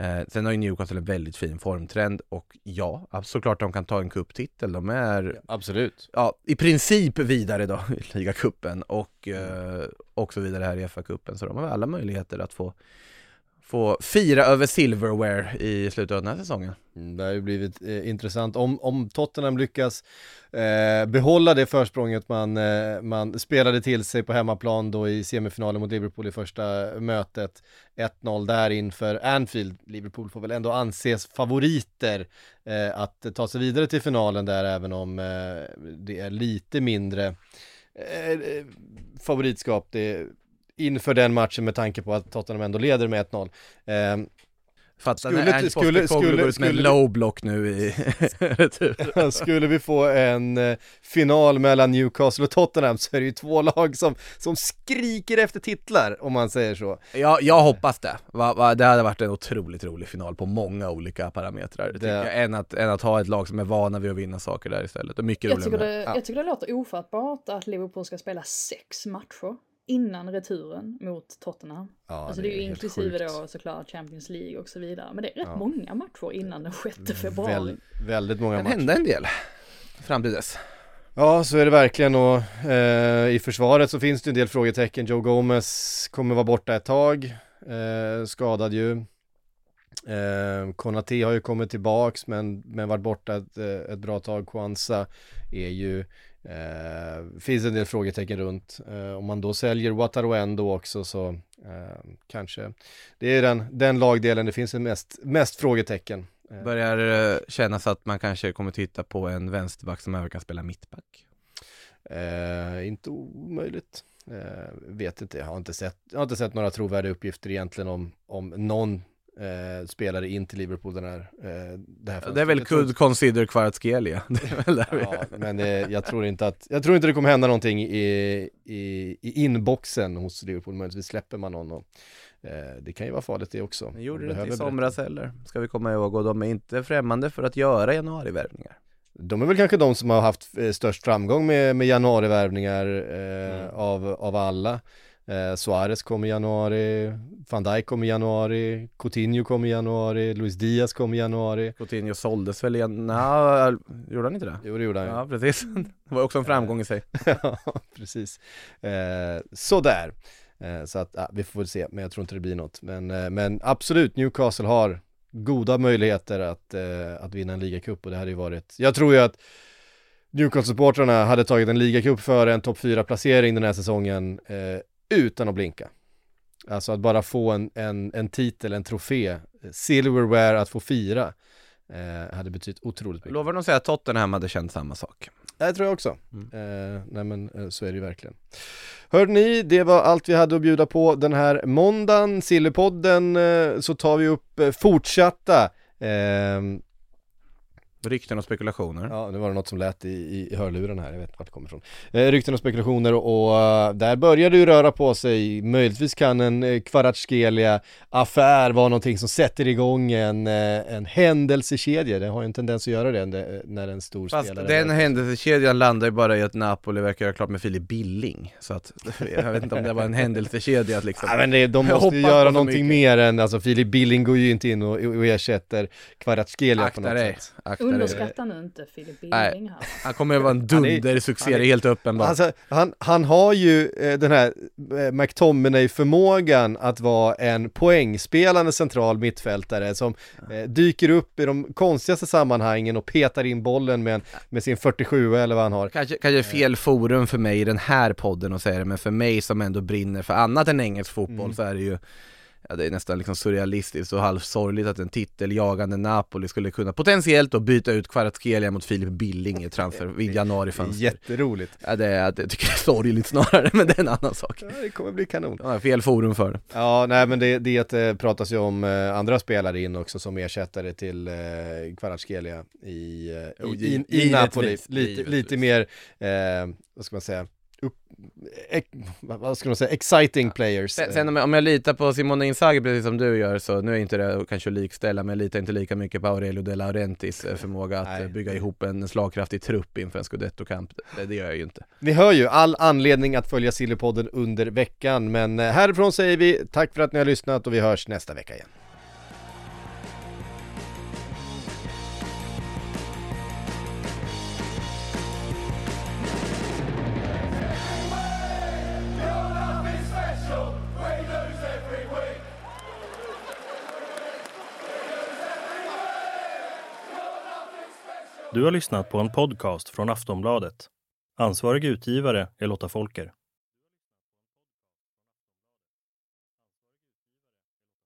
Eh, sen har ju Newcastle en väldigt fin formtrend och ja, såklart de kan ta en cuptitel. De är Absolut. ja, i princip vidare då i ligacupen och eh, också vidare här i F A-cupen. Så de har alla möjligheter att få, få fira över silverware i slutet av den här säsongen. Mm, det har ju blivit eh, intressant. Om, om Tottenham lyckas eh, behålla det försprånget man, eh, man spelade till sig på hemmaplan då i semifinalen mot Liverpool i första mötet. ett noll där inför Anfield. Liverpool får väl ändå anses favoriter eh, att ta sig vidare till finalen där, även om eh, det är lite mindre eh, favoritskap det, inför den matchen med tanke på att Tottenham ändå leder med ett noll. Eh, Fatta Skulle- när Ernst skulle- Postecoglou skulle- går ut med en skulle- low block nu i retur. Skulle vi få en eh, final mellan Newcastle och Tottenham så är det ju två lag som, som skriker efter titlar, om man säger så. Ja, jag hoppas det. Va, va, det hade varit en otroligt rolig final på många olika parametrar. Det... Tycker jag, än, att, än att ha ett lag som är vana vid att vinna saker där istället. Och mycket Jag roligare tycker, med det, det. Ja. jag tycker det låter ofattbart att Liverpool ska spela sex matcher innan returen mot Tottenham. Ja, alltså det är ju helt inklusive sjukt. då såklart Champions League och så vidare. Men det är rätt Ja. många matcher innan den sjätte februari. Väl, väldigt många Det matcher. hände en del fram till dess. Ja, så är det verkligen, och eh, i försvaret så finns det en del frågetecken. Joe Gomez kommer vara borta ett tag, eh, skadad ju. Eh, Konate har ju kommit tillbaks men, men varit borta ett, ett bra tag. Kwanza är ju eh, finns en del frågetecken runt. Eh, om man då säljer Wataru Endo också så eh, kanske det är den, den lagdelen det finns mest, mest frågetecken. Eh, Börjar eh, kännas att man kanske kommer titta på en vänsterback som även kan spela mittback. Eh, inte omöjligt. Eh, vet inte, jag har inte sett, jag har inte sett några trovärdiga uppgifter egentligen om, om någon eh, spelare in till Liverpool den här, eh, det här Det är väl Jag tror- could consider Kvaratskhelia. Det är väl där vi Ja, men det, jag tror inte att jag tror inte det kommer hända någonting i, i, i inboxen hos Liverpool, möjligtvis släpper man någon och, eh, det kan ju vara farligt det också. Men gjorde De det inte i behöver somras heller, ska vi komma ihåg, och de är inte främmande för att göra januarivärvningar. De är väl kanske de som har haft eh, störst framgång med, med januarivärvningar eh, Mm. av, av alla. Eh, Suarez kom i januari, Van Dijk kom i januari, Coutinho kom i januari, Luis Diaz kom i januari. Coutinho såldes väl igen? Nej, gjorde han inte det? Jo, det gjorde han ju. Ja, precis. Det var också en framgång i sig. Ja, precis. Eh, sådär. Eh, så att, ja, vi får väl se, men jag tror inte det blir något. Men, eh, men absolut, Newcastle har goda möjligheter att, eh, att vinna en ligacup, och det hade ju varit, jag tror ju att Newcastle-supportrarna hade tagit en ligacup före en topp fyra placering den här säsongen eh, utan att blinka. Alltså att bara få en, en, en titel, en trofé, silverware att få fira eh, hade betytt otroligt mycket. Lovar de att säga att Tottenham hade känt samma sak? Det tror jag också. Mm. Eh, nej men eh, så är det ju verkligen. Hörde ni, det var allt vi hade att bjuda på den här måndagen. Sillypodden, eh, så tar vi upp eh, fortsatta eh, Rykten och spekulationer. ja, nu var det något som lät i, i, i hörluren här, jag vet vart det kommer ifrån. Eh, rykten och spekulationer, och, och uh, där börjar det ju röra på sig. Möjligtvis kan en eh, Kvaratskhelia-affär vara någonting som sätter igång en, eh, en händelsekedja. Det har ju en tendens att göra det när, när en stor Fast spelare... den händelsekedjan landar ju bara i att Napoli verkar göra klart med Filip Billing. Så att, jag vet inte om det var en händelsekedja att liksom... Ja, men det, de Jag måste ju hoppas på göra för någonting mycket. mer än, alltså Filip Billing går ju inte in och, och ersätter Kvaratskhelia på Akta något dig, sätt. akta dig. Underskatta nu inte Filip Nej. Billing här. Han kommer att vara en Han är- dundersuccé, han är- det är helt uppenbart. Alltså, han, han har ju eh, den här eh, McTominay-förmågan att vara en poängspelande central mittfältare som eh, dyker upp i de konstigaste sammanhangen och petar in bollen med, en, med sin fyrtiosju eller vad han har. Kanske, kanske fel forum för mig i den här podden att säga det, men för mig som ändå brinner för annat än engelsk fotboll Mm. så är det ju, ja, det är nästan liksom surrealistiskt och halvsorgligt att en titeljagande Napoli skulle kunna potentiellt då byta ut Kvaratskhelia mot Filip Billing i transfer vid januarifönster. Jätteroligt. Ja, det är, det tycker jag är sorgligt snarare, men det är en annan sak. Ja, det kommer bli kanon. Ja, fel forum för det. Ja, nej men det, det eh, pratas ju om eh, andra spelare in också som ersättare till eh, Kvaratskhelia i, eh, Jo, i, i, i givetvis, Napoli. Lite, givetvis. lite mer, eh, vad ska man säga, upp, ex, vad ska man säga, exciting players. Sen, sen om, jag, om jag litar på Simone Inzaghi precis som du gör, så nu är inte det kanske att likställa, men jag litar inte lika mycket på Aurelio De Laurentiis eh, förmåga att Nej. eh, bygga ihop en slagkraftig trupp inför en Scudetto-kamp. Det, det gör jag ju inte. Ni hör ju, all anledning att följa Sillypodden under veckan, men eh, härifrån säger vi tack för att ni har lyssnat och vi hörs nästa vecka igen. Du har lyssnat på en podcast från Aftonbladet. Ansvarig utgivare är Lotta Folker.